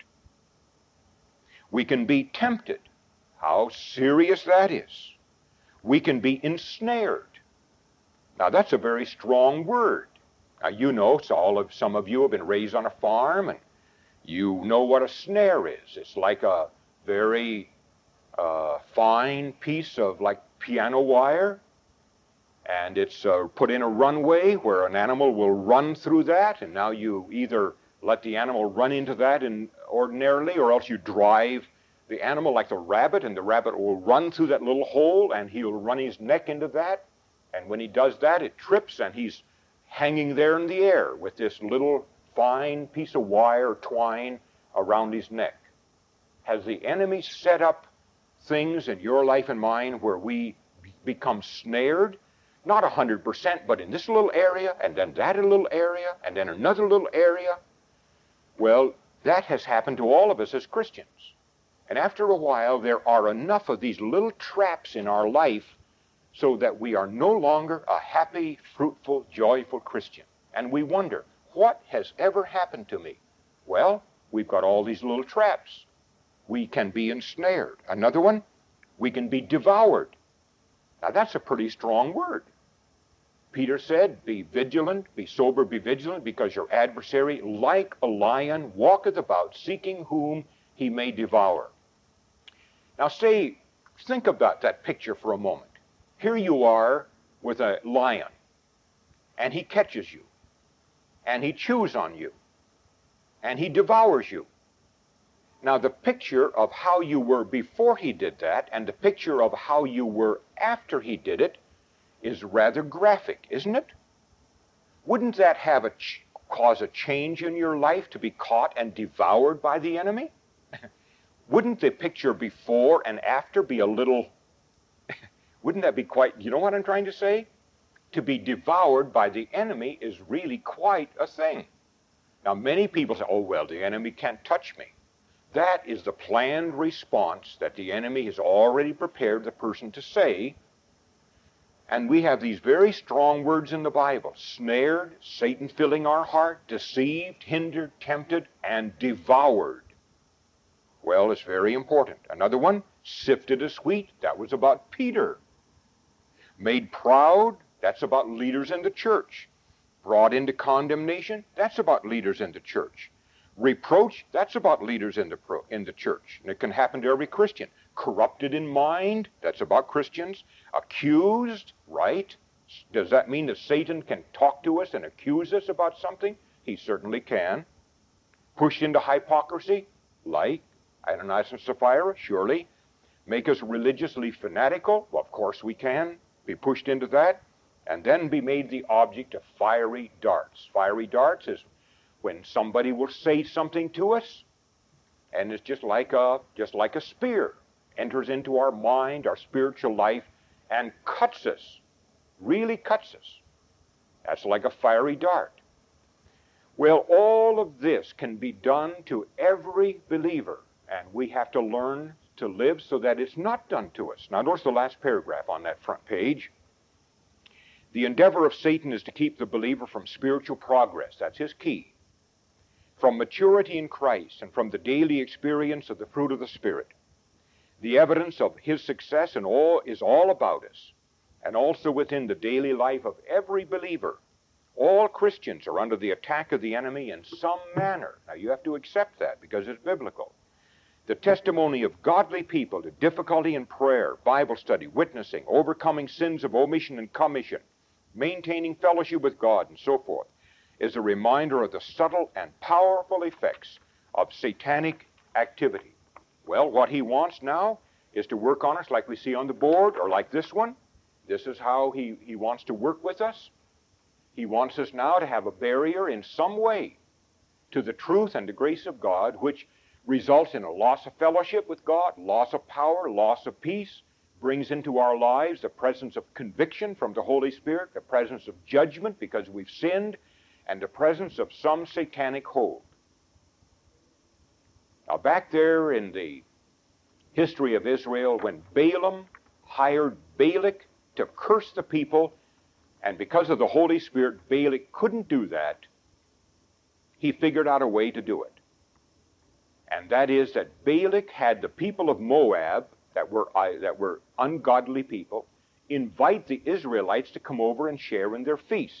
[SPEAKER 2] We can be tempted. How serious that is. We can be ensnared. Now that's a very strong word. Now you know, some of you have been raised on a farm, and you know what a snare is. It's like a very fine piece of like piano wire, and it's put in a runway where an animal will run through that, and now you either let the animal run into that ordinarily, or else you drive the animal like the rabbit, and the rabbit will run through that little hole, and he'll run his neck into that, and when he does that, it trips, and he's hanging there in the air with this little fine piece of wire or twine around his neck. Has the enemy set up things in your life and mine where we become snared? Not 100%, but in this little area, and then that little area, and then another little area. Well, that has happened to all of us as Christians. And after a while, there are enough of these little traps in our life so that we are no longer a happy, fruitful, joyful Christian. And we wonder, what has ever happened to me? Well, we've got all these little traps. We can be ensnared. Another one, we can be devoured. Now that's a pretty strong word. Peter said, be vigilant, be sober, be vigilant, because your adversary, like a lion, walketh about, seeking whom he may devour. Now think about that picture for a moment. Here you are with a lion, and he catches you, and he chews on you, and he devours you. Now the picture of how you were before he did that, and the picture of how you were after he did it, is rather graphic, isn't it? Wouldn't that have cause a change in your life to be caught and devoured by the enemy? Wouldn't the picture before and after be a little, wouldn't that be quite, you know what I'm trying to say? To be devoured by the enemy is really quite a thing. Now many people say, oh well, the enemy can't touch me. That is the planned response that the enemy has already prepared the person to say. And we have these very strong words in the Bible: snared, Satan filling our heart, deceived, hindered, tempted, and devoured. Well, it's very important. Another one, sifted as wheat, that was about Peter. Made proud, that's about leaders in the church. Brought into condemnation, that's about leaders in the church. Reproach, that's about leaders in the church. And it can happen to every Christian. Corrupted in mind, that's about Christians. Accused, right? Does that mean that Satan can talk to us and accuse us about something? He certainly can. Pushed into hypocrisy, like Ananias and Sapphira, surely. Make us religiously fanatical? Well, of course we can. Be pushed into that. And then be made the object of fiery darts. Fiery darts is when somebody will say something to us, and it's just like a spear, enters into our mind, our spiritual life, and cuts us, really cuts us. That's like a fiery dart. Well, all of this can be done to every believer, and we have to learn to live so that it's not done to us. Now notice the last paragraph on that front page. The endeavor of Satan is to keep the believer from spiritual progress. That's his key. From maturity in Christ and from the daily experience of the fruit of the Spirit. The evidence of his success in all is all about us, and also within the daily life of every believer. All Christians are under the attack of the enemy in some manner. Now you have to accept that because it's biblical. The testimony of godly people to difficulty in prayer, Bible study, witnessing, overcoming sins of omission and commission, maintaining fellowship with God, and so forth, is a reminder of the subtle and powerful effects of satanic activity. Well, what he wants now is to work on us like we see on the board, or like this one. This is how he wants to work with us. He wants us now to have a barrier in some way to the truth and the grace of God, which results in a loss of fellowship with God, loss of power, loss of peace, brings into our lives the presence of conviction from the Holy Spirit, the presence of judgment because we've sinned, and the presence of some satanic hold. Now back there in the history of Israel, when Balaam hired Balak to curse the people, and because of the Holy Spirit, Balak couldn't do that, he figured out a way to do it. And that is that Balak had the people of Moab, that were ungodly people, invite the Israelites to come over and share in their feast.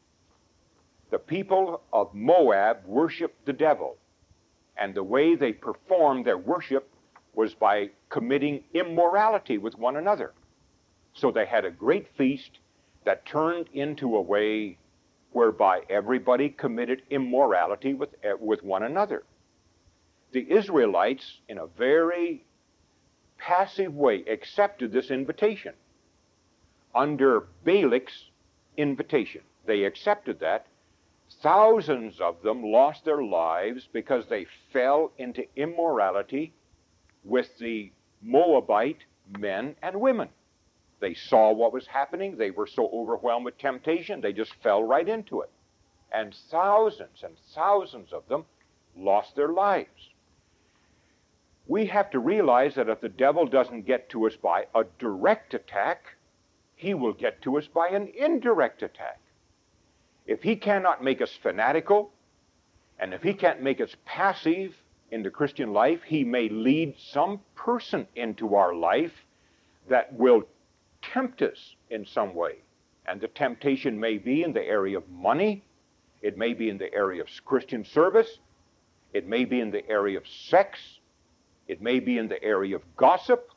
[SPEAKER 2] The people of Moab worshiped the devil, and the way they performed their worship was by committing immorality with one another. So they had a great feast that turned into a way whereby everybody committed immorality with one another. The Israelites, in a very passive way, accepted this invitation. Under Balak's invitation, they accepted that. Thousands of them lost their lives because they fell into immorality with the Moabite men and women. They saw what was happening. They were so overwhelmed with temptation, they just fell right into it. And thousands of them lost their lives. We have to realize that if the devil doesn't get to us by a direct attack, he will get to us by an indirect attack. If he cannot make us fanatical, and if he can't make us passive in the Christian life, he may lead some person into our life that will tempt us in some way. And the temptation may be in the area of money, it may be in the area of Christian service, it may be in the area of sex, it may be in the area of gossip.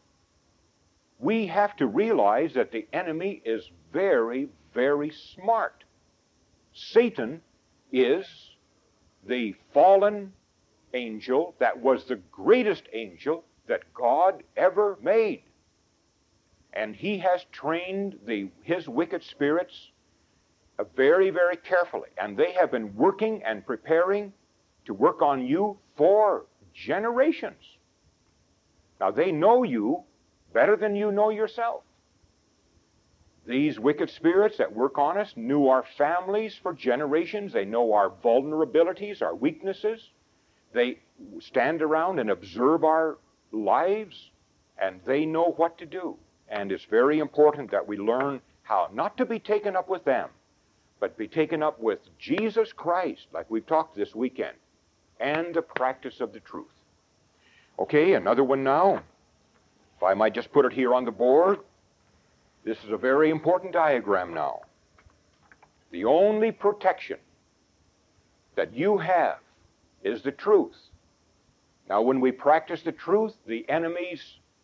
[SPEAKER 2] We have to realize that the enemy is very, very smart. Satan is the fallen angel that was the greatest angel that God ever made. And he has trained his wicked spirits very, very carefully. And they have been working and preparing to work on you for generations. Now, they know you better than you know yourself. These wicked spirits that work on us knew our families for generations. They know our vulnerabilities, our weaknesses. They stand around and observe our lives, and they know what to do. And it's very important that we learn how not to be taken up with them, but be taken up with Jesus Christ, like we've talked this weekend, and the practice of the truth. Okay, another one now. If I might just put it here on the board. This is a very important diagram now. The only protection that you have is the truth. Now, when we practice the truth, the enemy's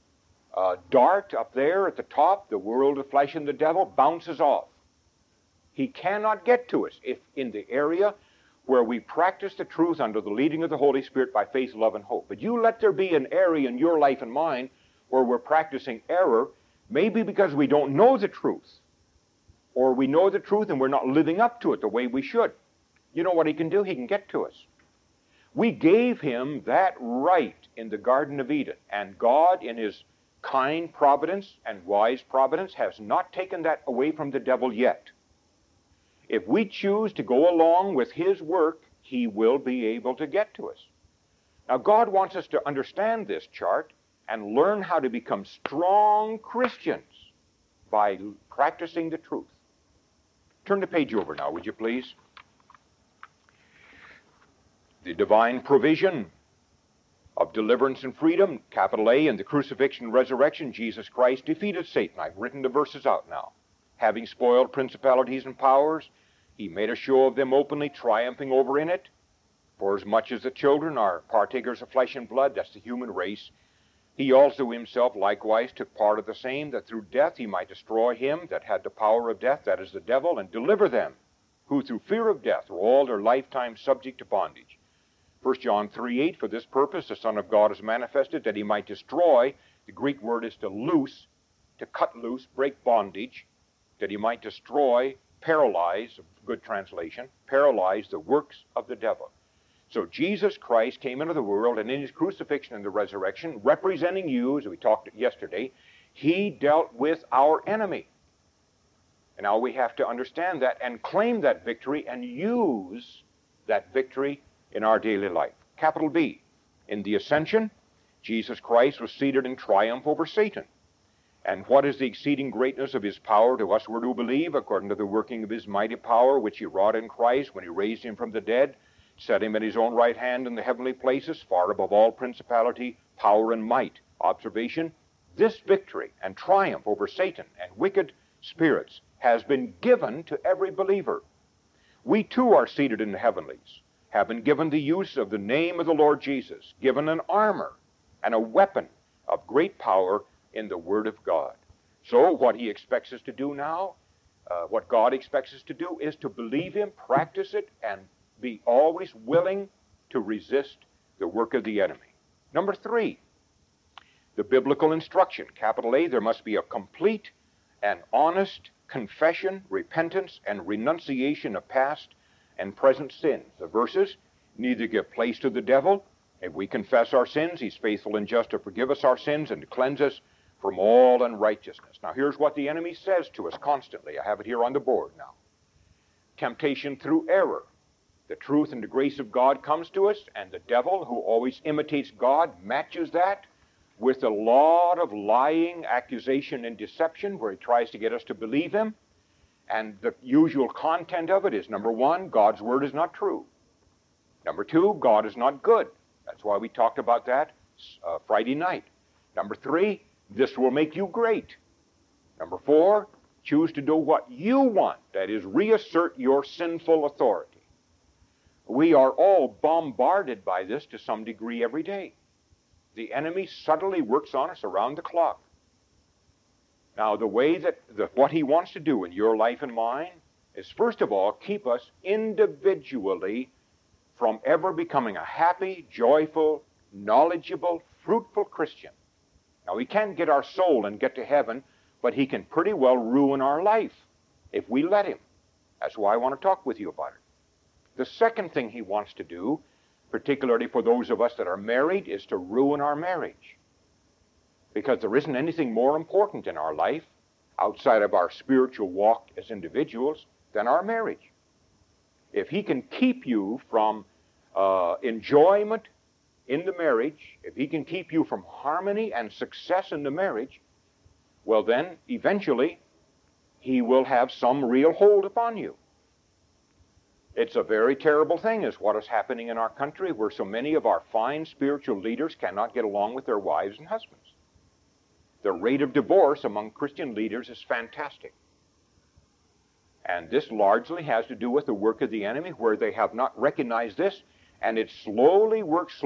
[SPEAKER 2] dart up there at the top, the world of flesh and the devil, bounces off. He cannot get to us if in the area where we practice the truth under the leading of the Holy Spirit by faith, love, and hope. But you let there be an area in your life and mine where we're practicing error, maybe because we don't know the truth, or we know the truth and we're not living up to it the way we should. You know what he can do? He can get to us. We gave him that right in the Garden of Eden, and God, in his kind providence and wise providence, has not taken that away from the devil yet. If we choose to go along with his work, he will be able to get to us. Now, God wants us to understand this chart and learn how to become strong Christians by practicing the truth. Turn the page over now, would you please? The divine provision of deliverance and freedom, capital A, in the crucifixion and resurrection, Jesus Christ defeated Satan. I've written the verses out now. Having spoiled principalities and powers, he made a show of them openly, triumphing over in it. For as much as the children are partakers of flesh and blood, that's the human race, he also himself likewise took part of the same, that through death he might destroy him that had the power of death, that is the devil, and deliver them, who through fear of death were all their lifetime subject to bondage. 1 John 3:8, for this purpose the Son of God is manifested, that he might destroy, the Greek word is to loose, to cut loose, break bondage, that he might destroy, paralyze, good translation, paralyze the works of the devil. So Jesus Christ came into the world, and in his crucifixion and the resurrection, representing you, as we talked yesterday, he dealt with our enemy. And now we have to understand that and claim that victory and use that victory in our daily life. Capital B, in the ascension, Jesus Christ was seated in triumph over Satan. And what is the exceeding greatness of his power to us who believe, according to the working of his mighty power, which he wrought in Christ when he raised him from the dead, set him at his own right hand in the heavenly places, far above all principality, power, and might. Observation, this victory and triumph over Satan and wicked spirits has been given to every believer. We too are seated in the heavenlies, have been given the use of the name of the Lord Jesus, given an armor and a weapon of great power in the Word of God. So what he expects us to do now, what God expects us to do, is to believe him, practice it, and be always willing to resist the work of the enemy. Number 3, the biblical instruction. Capital A, there must be a complete and honest confession, repentance, and renunciation of past and present sins. The verses, neither give place to the devil. If we confess our sins, he's faithful and just to forgive us our sins and to cleanse us from all unrighteousness. Now here's what the enemy says to us constantly. I have it here on the board now. Temptation through error. The truth and the grace of God comes to us, and the devil, who always imitates God, matches that with a lot of lying, accusation, and deception, where he tries to get us to believe him. And the usual content of it is, number 1, God's word is not true. Number 2, God is not good. That's why we talked about that Friday night. Number 3, this will make you great. Number 4, choose to do what you want. That is, reassert your sinful authority. We are all bombarded by this to some degree every day. The enemy subtly works on us around the clock. Now, the way that what he wants to do in your life and mine is, first of all, keep us individually from ever becoming a happy, joyful, knowledgeable, fruitful Christian. Now, he can't get our soul and get to heaven, but he can pretty well ruin our life if we let him. That's why I want to talk with you about it. The second thing he wants to do, particularly for those of us that are married, is to ruin our marriage. Because there isn't anything more important in our life, outside of our spiritual walk as individuals, than our marriage. If he can keep you from enjoyment in the marriage, if he can keep you from harmony and success in the marriage, well then, eventually, he will have some real hold upon you. It's a very terrible thing is what is happening in our country, where so many of our fine spiritual leaders cannot get along with their wives and husbands. The rate of divorce among Christian leaders is fantastic. And this largely has to do with the work of the enemy, where they have not recognized this, and it slowly works.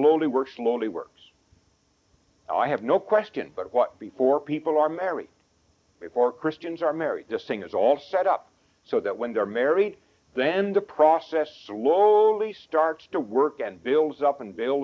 [SPEAKER 2] Now, I have no question but what before people are married, before Christians are married, this thing is all set up so that when they're married, then the process slowly starts to work and builds up,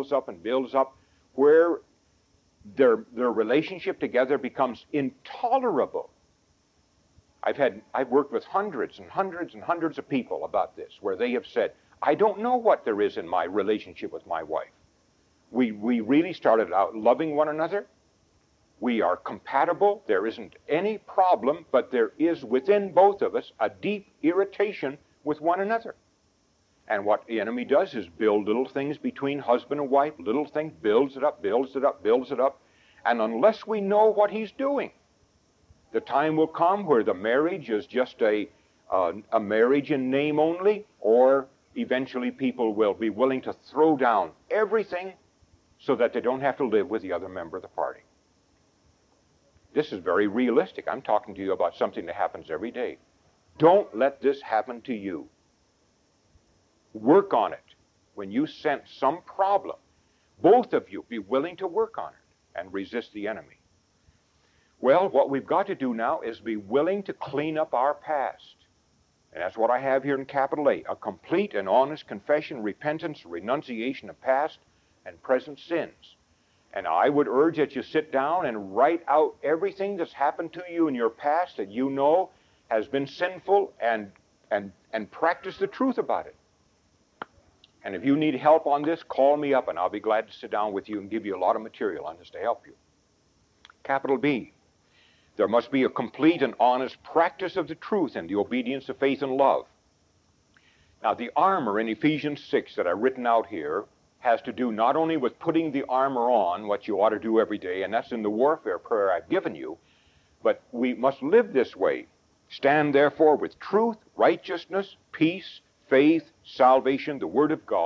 [SPEAKER 2] where their relationship together becomes intolerable. I've worked with hundreds and hundreds of people about this, where they have said, I don't know what there is in my relationship with my wife. We really started out loving one another. We are compatible. There isn't any problem, but there is within both of us a deep irritation with one another. And what the enemy does is build little things between husband and wife, little things, builds it up. And unless we know what he's doing, the time will come where the marriage is just a marriage in name only, or eventually people will be willing to throw down everything so that they don't have to live with the other member of the party. This is very realistic. I'm talking to you about something that happens every day. Don't let this happen to you. Work on it. When you sense some problem, both of you be willing to work on it and resist the enemy. Well, what we've got to do now is be willing to clean up our past. And that's what I have here in capital A, a complete and honest confession, repentance, renunciation of past and present sins. And I would urge that you sit down and write out everything that's happened to you in your past that you know has been sinful, and practice the truth about it. And if you need help on this, call me up and I'll be glad to sit down with you and give you a lot of material on this to help you. Capital B, there must be a complete and honest practice of the truth and the obedience of faith and love. Now, the armor in Ephesians 6 that I've written out here has to do not only with putting the armor on, what you ought to do every day, and that's in the warfare prayer I've given you, but we must live this way. Stand therefore with truth, righteousness, peace, faith, salvation, the Word of God,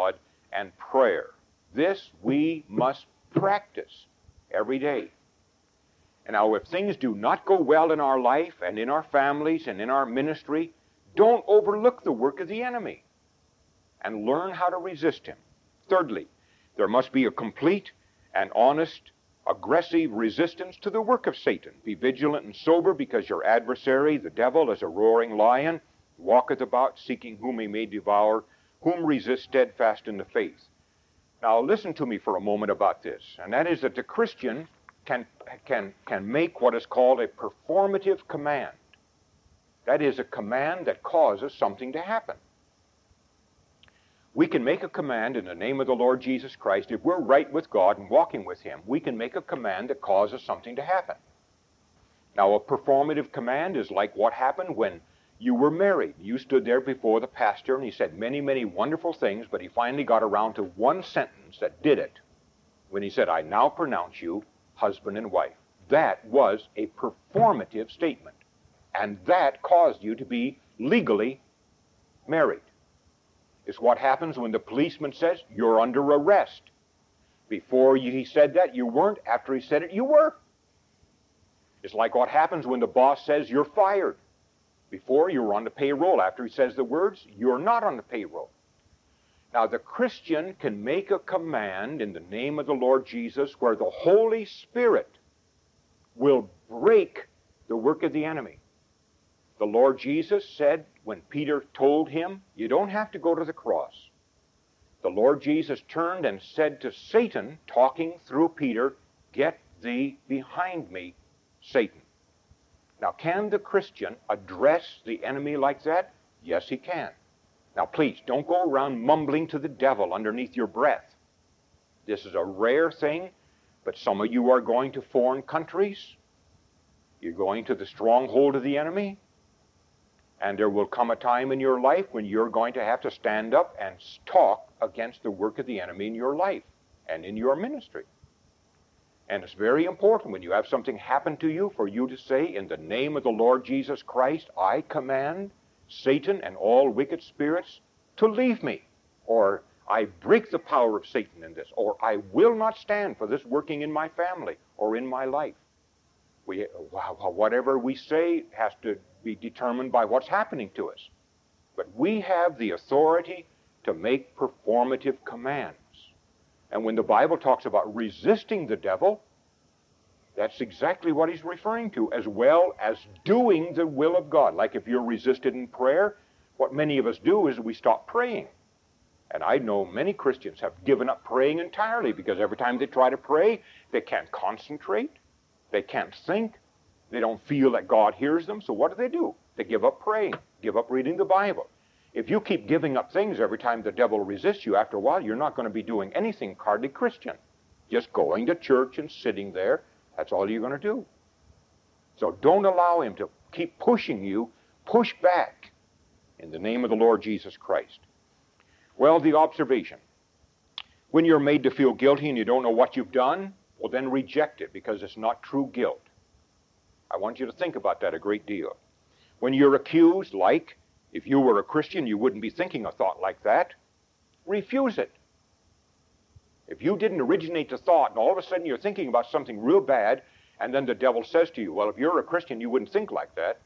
[SPEAKER 2] and prayer. This we must practice every day. And now, if things do not go well in our life and in our families and in our ministry, don't overlook the work of the enemy and learn how to resist him. Thirdly, there must be a complete and honest, aggressive resistance to the work of Satan. Be vigilant and sober, because your adversary, the devil, as a roaring lion, walketh about seeking whom he may devour, whom resist steadfast in the faith. Now listen to me for a moment about this, and that is that the Christian can make what is called a performative command. That is a command that causes something to happen. We can make a command in the name of the Lord Jesus Christ. If we're right with God and walking with him, we can make a command that causes something to happen. Now, a performative command is like what happened when you were married. You stood there before the pastor and he said many, many wonderful things, but he finally got around to one sentence that did it. When he said, "I now pronounce you husband and wife." That was a performative statement. And that caused you to be legally married. It's what happens when the policeman says, "You're under arrest." Before he said that, you weren't. After he said it, you were. It's like what happens when the boss says, "You're fired." Before, you were on the payroll. After he says the words, you're not on the payroll. Now, the Christian can make a command in the name of the Lord Jesus where the Holy Spirit will break the work of the enemy. The Lord Jesus said, when Peter told him, "You don't have to go to the cross," the Lord Jesus turned and said to Satan, talking through Peter, "Get thee behind me, Satan." Now, can the Christian address the enemy like that? Yes, he can. Now, please, don't go around mumbling to the devil underneath your breath. This is a rare thing, but some of you are going to foreign countries. You're going to the stronghold of the enemy. And there will come a time in your life when you're going to have to stand up and talk against the work of the enemy in your life and in your ministry. And it's very important when you have something happen to you for you to say, "In the name of the Lord Jesus Christ, I command Satan and all wicked spirits to leave me," or "I break the power of Satan in this," or "I will not stand for this working in my family or in my life." Whatever we say has to be determined by what's happening to us. But we have the authority to make performative commands. And when the Bible talks about resisting the devil, that's exactly what he's referring to, as well as doing the will of God. Like if you're resisted in prayer, what many of us do is we stop praying. And I know many Christians have given up praying entirely because every time they try to pray, they can't concentrate, they can't think, they don't feel that God hears them. So what do? They give up praying, give up reading the Bible. If you keep giving up things every time the devil resists you, after a while, you're not going to be doing anything hardly Christian. Just going to church and sitting there, that's all you're going to do. So don't allow him to keep pushing you. Push back in the name of the Lord Jesus Christ. Well, the observation. When you're made to feel guilty and you don't know what you've done, well, then reject it because it's not true guilt. I want you to think about that a great deal. When you're accused, like, if you were a Christian, you wouldn't be thinking a thought like that. Refuse it. If you didn't originate the thought and all of a sudden you're thinking about something real bad, and then the devil says to you, "Well, if you're a Christian, you wouldn't think like that,"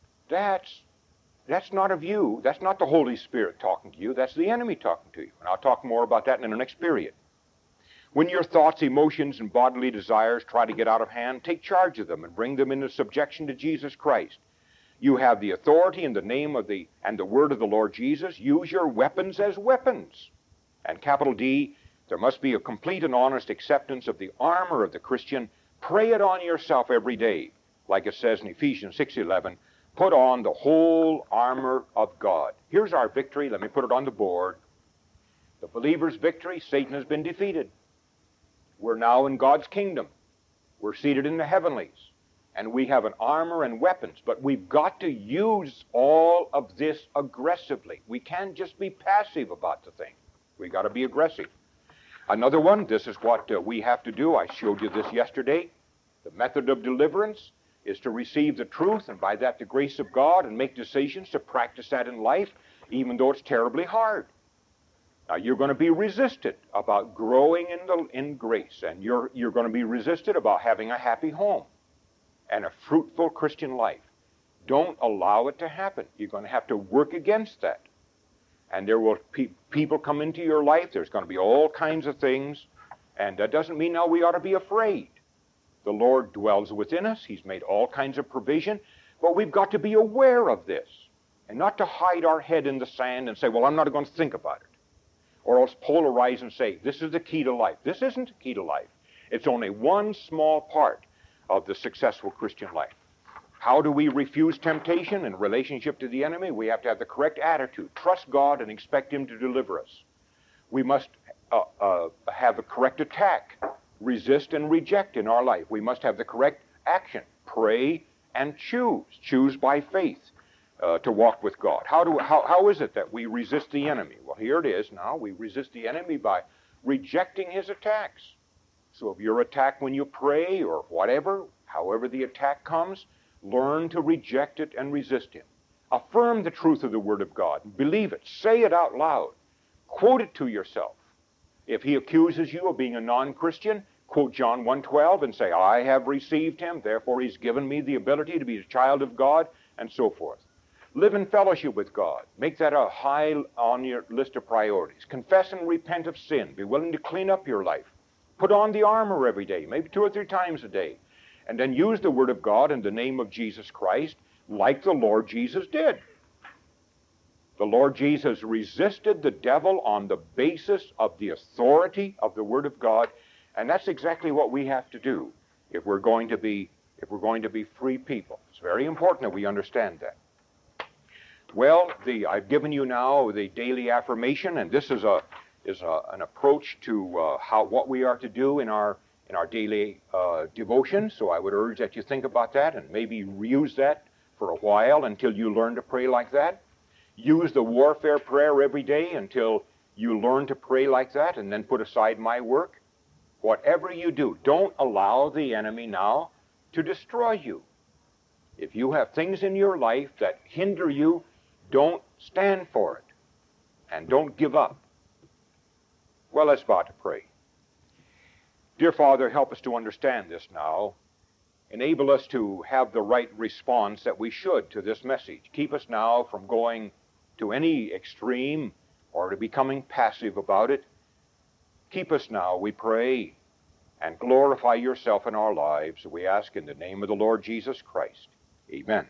[SPEAKER 2] that's not of you. That's not the Holy Spirit talking to you. That's the enemy talking to you. And I'll talk more about that in the next period. When your thoughts, emotions, and bodily desires try to get out of hand, take charge of them and bring them into subjection to Jesus Christ. You have the authority in the name of the word of the Lord Jesus. Use your weapons as weapons. And capital D, there must be a complete and honest acceptance of the armor of the Christian. Pray it on yourself every day. Like it says in Ephesians 6:11, put on the whole armor of God. Here's our victory. Let me put it on the board. The believer's victory, Satan has been defeated. We're now in God's kingdom. We're seated in the heavenlies. And we have an armor and weapons, but we've got to use all of this aggressively. We can't just be passive about the thing. We've got to be aggressive. Another one, this is what we have to do. I showed you this yesterday. The method of deliverance is to receive the truth, and by that the grace of God, and make decisions to practice that in life, even though it's terribly hard. Now, you're going to be resisted about growing in grace, and you're going to be resisted about having a happy home and a fruitful Christian life. Don't allow it to happen. You're going to have to work against that. And there will people come into your life. There's going to be all kinds of things. And that doesn't mean now we ought to be afraid. The Lord dwells within us. He's made all kinds of provision. But we've got to be aware of this and not to hide our head in the sand and say, well, I'm not going to think about it. Or else polarize and say, this is the key to life. This isn't the key to life. It's only one small part of the successful Christian life. How do we refuse temptation in relationship to the enemy? We have to have the correct attitude. Trust God and expect Him to deliver us. We must have a correct attack. Resist and reject in our life. We must have the correct action. Pray and choose. Choose by faith to walk with God. How is it that we resist the enemy? Well, here it is now. We resist the enemy by rejecting his attacks. So if you're attacked when you pray or whatever, however the attack comes, learn to reject it and resist him. Affirm the truth of the Word of God. Believe it. Say it out loud. Quote it to yourself. If he accuses you of being a non-Christian, quote John 1:12 and say, I have received him, therefore he's given me the ability to be a child of God, and so forth. Live in fellowship with God. Make that a high on your list of priorities. Confess and repent of sin. Be willing to clean up your life. Put on the armor every day, maybe 2 or 3 times a day. And then use the Word of God in the name of Jesus Christ like the Lord Jesus did. The Lord Jesus resisted the devil on the basis of the authority of the Word of God, and that's exactly what we have to do if we're going to be free people. It's very important that we understand that. Well, I've given you now the daily affirmation, and this is an approach to what we are to do in our daily devotion. So I would urge that you think about that and maybe use that for a while until you learn to pray like that. Use the warfare prayer every day until you learn to pray like that, and then put aside my work. Whatever you do, don't allow the enemy now to destroy you. If you have things in your life that hinder you, don't stand for it, and don't give up. Well, let's bow to pray. Dear Father, help us to understand this now. Enable us to have the right response that we should to this message. Keep us now from going to any extreme or to becoming passive about it. Keep us now, we pray, and glorify yourself in our lives. We ask in the name of the Lord Jesus Christ. Amen.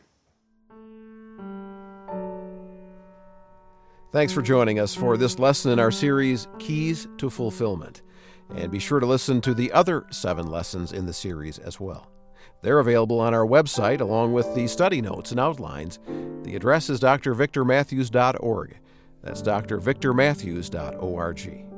[SPEAKER 1] Thanks for joining us for this lesson in our series, Keys to Fulfillment. And be sure to listen to the other 7 lessons in the series as well. They're available on our website along with the study notes and outlines. The address is drvictormatthews.org. That's drvictormatthews.org.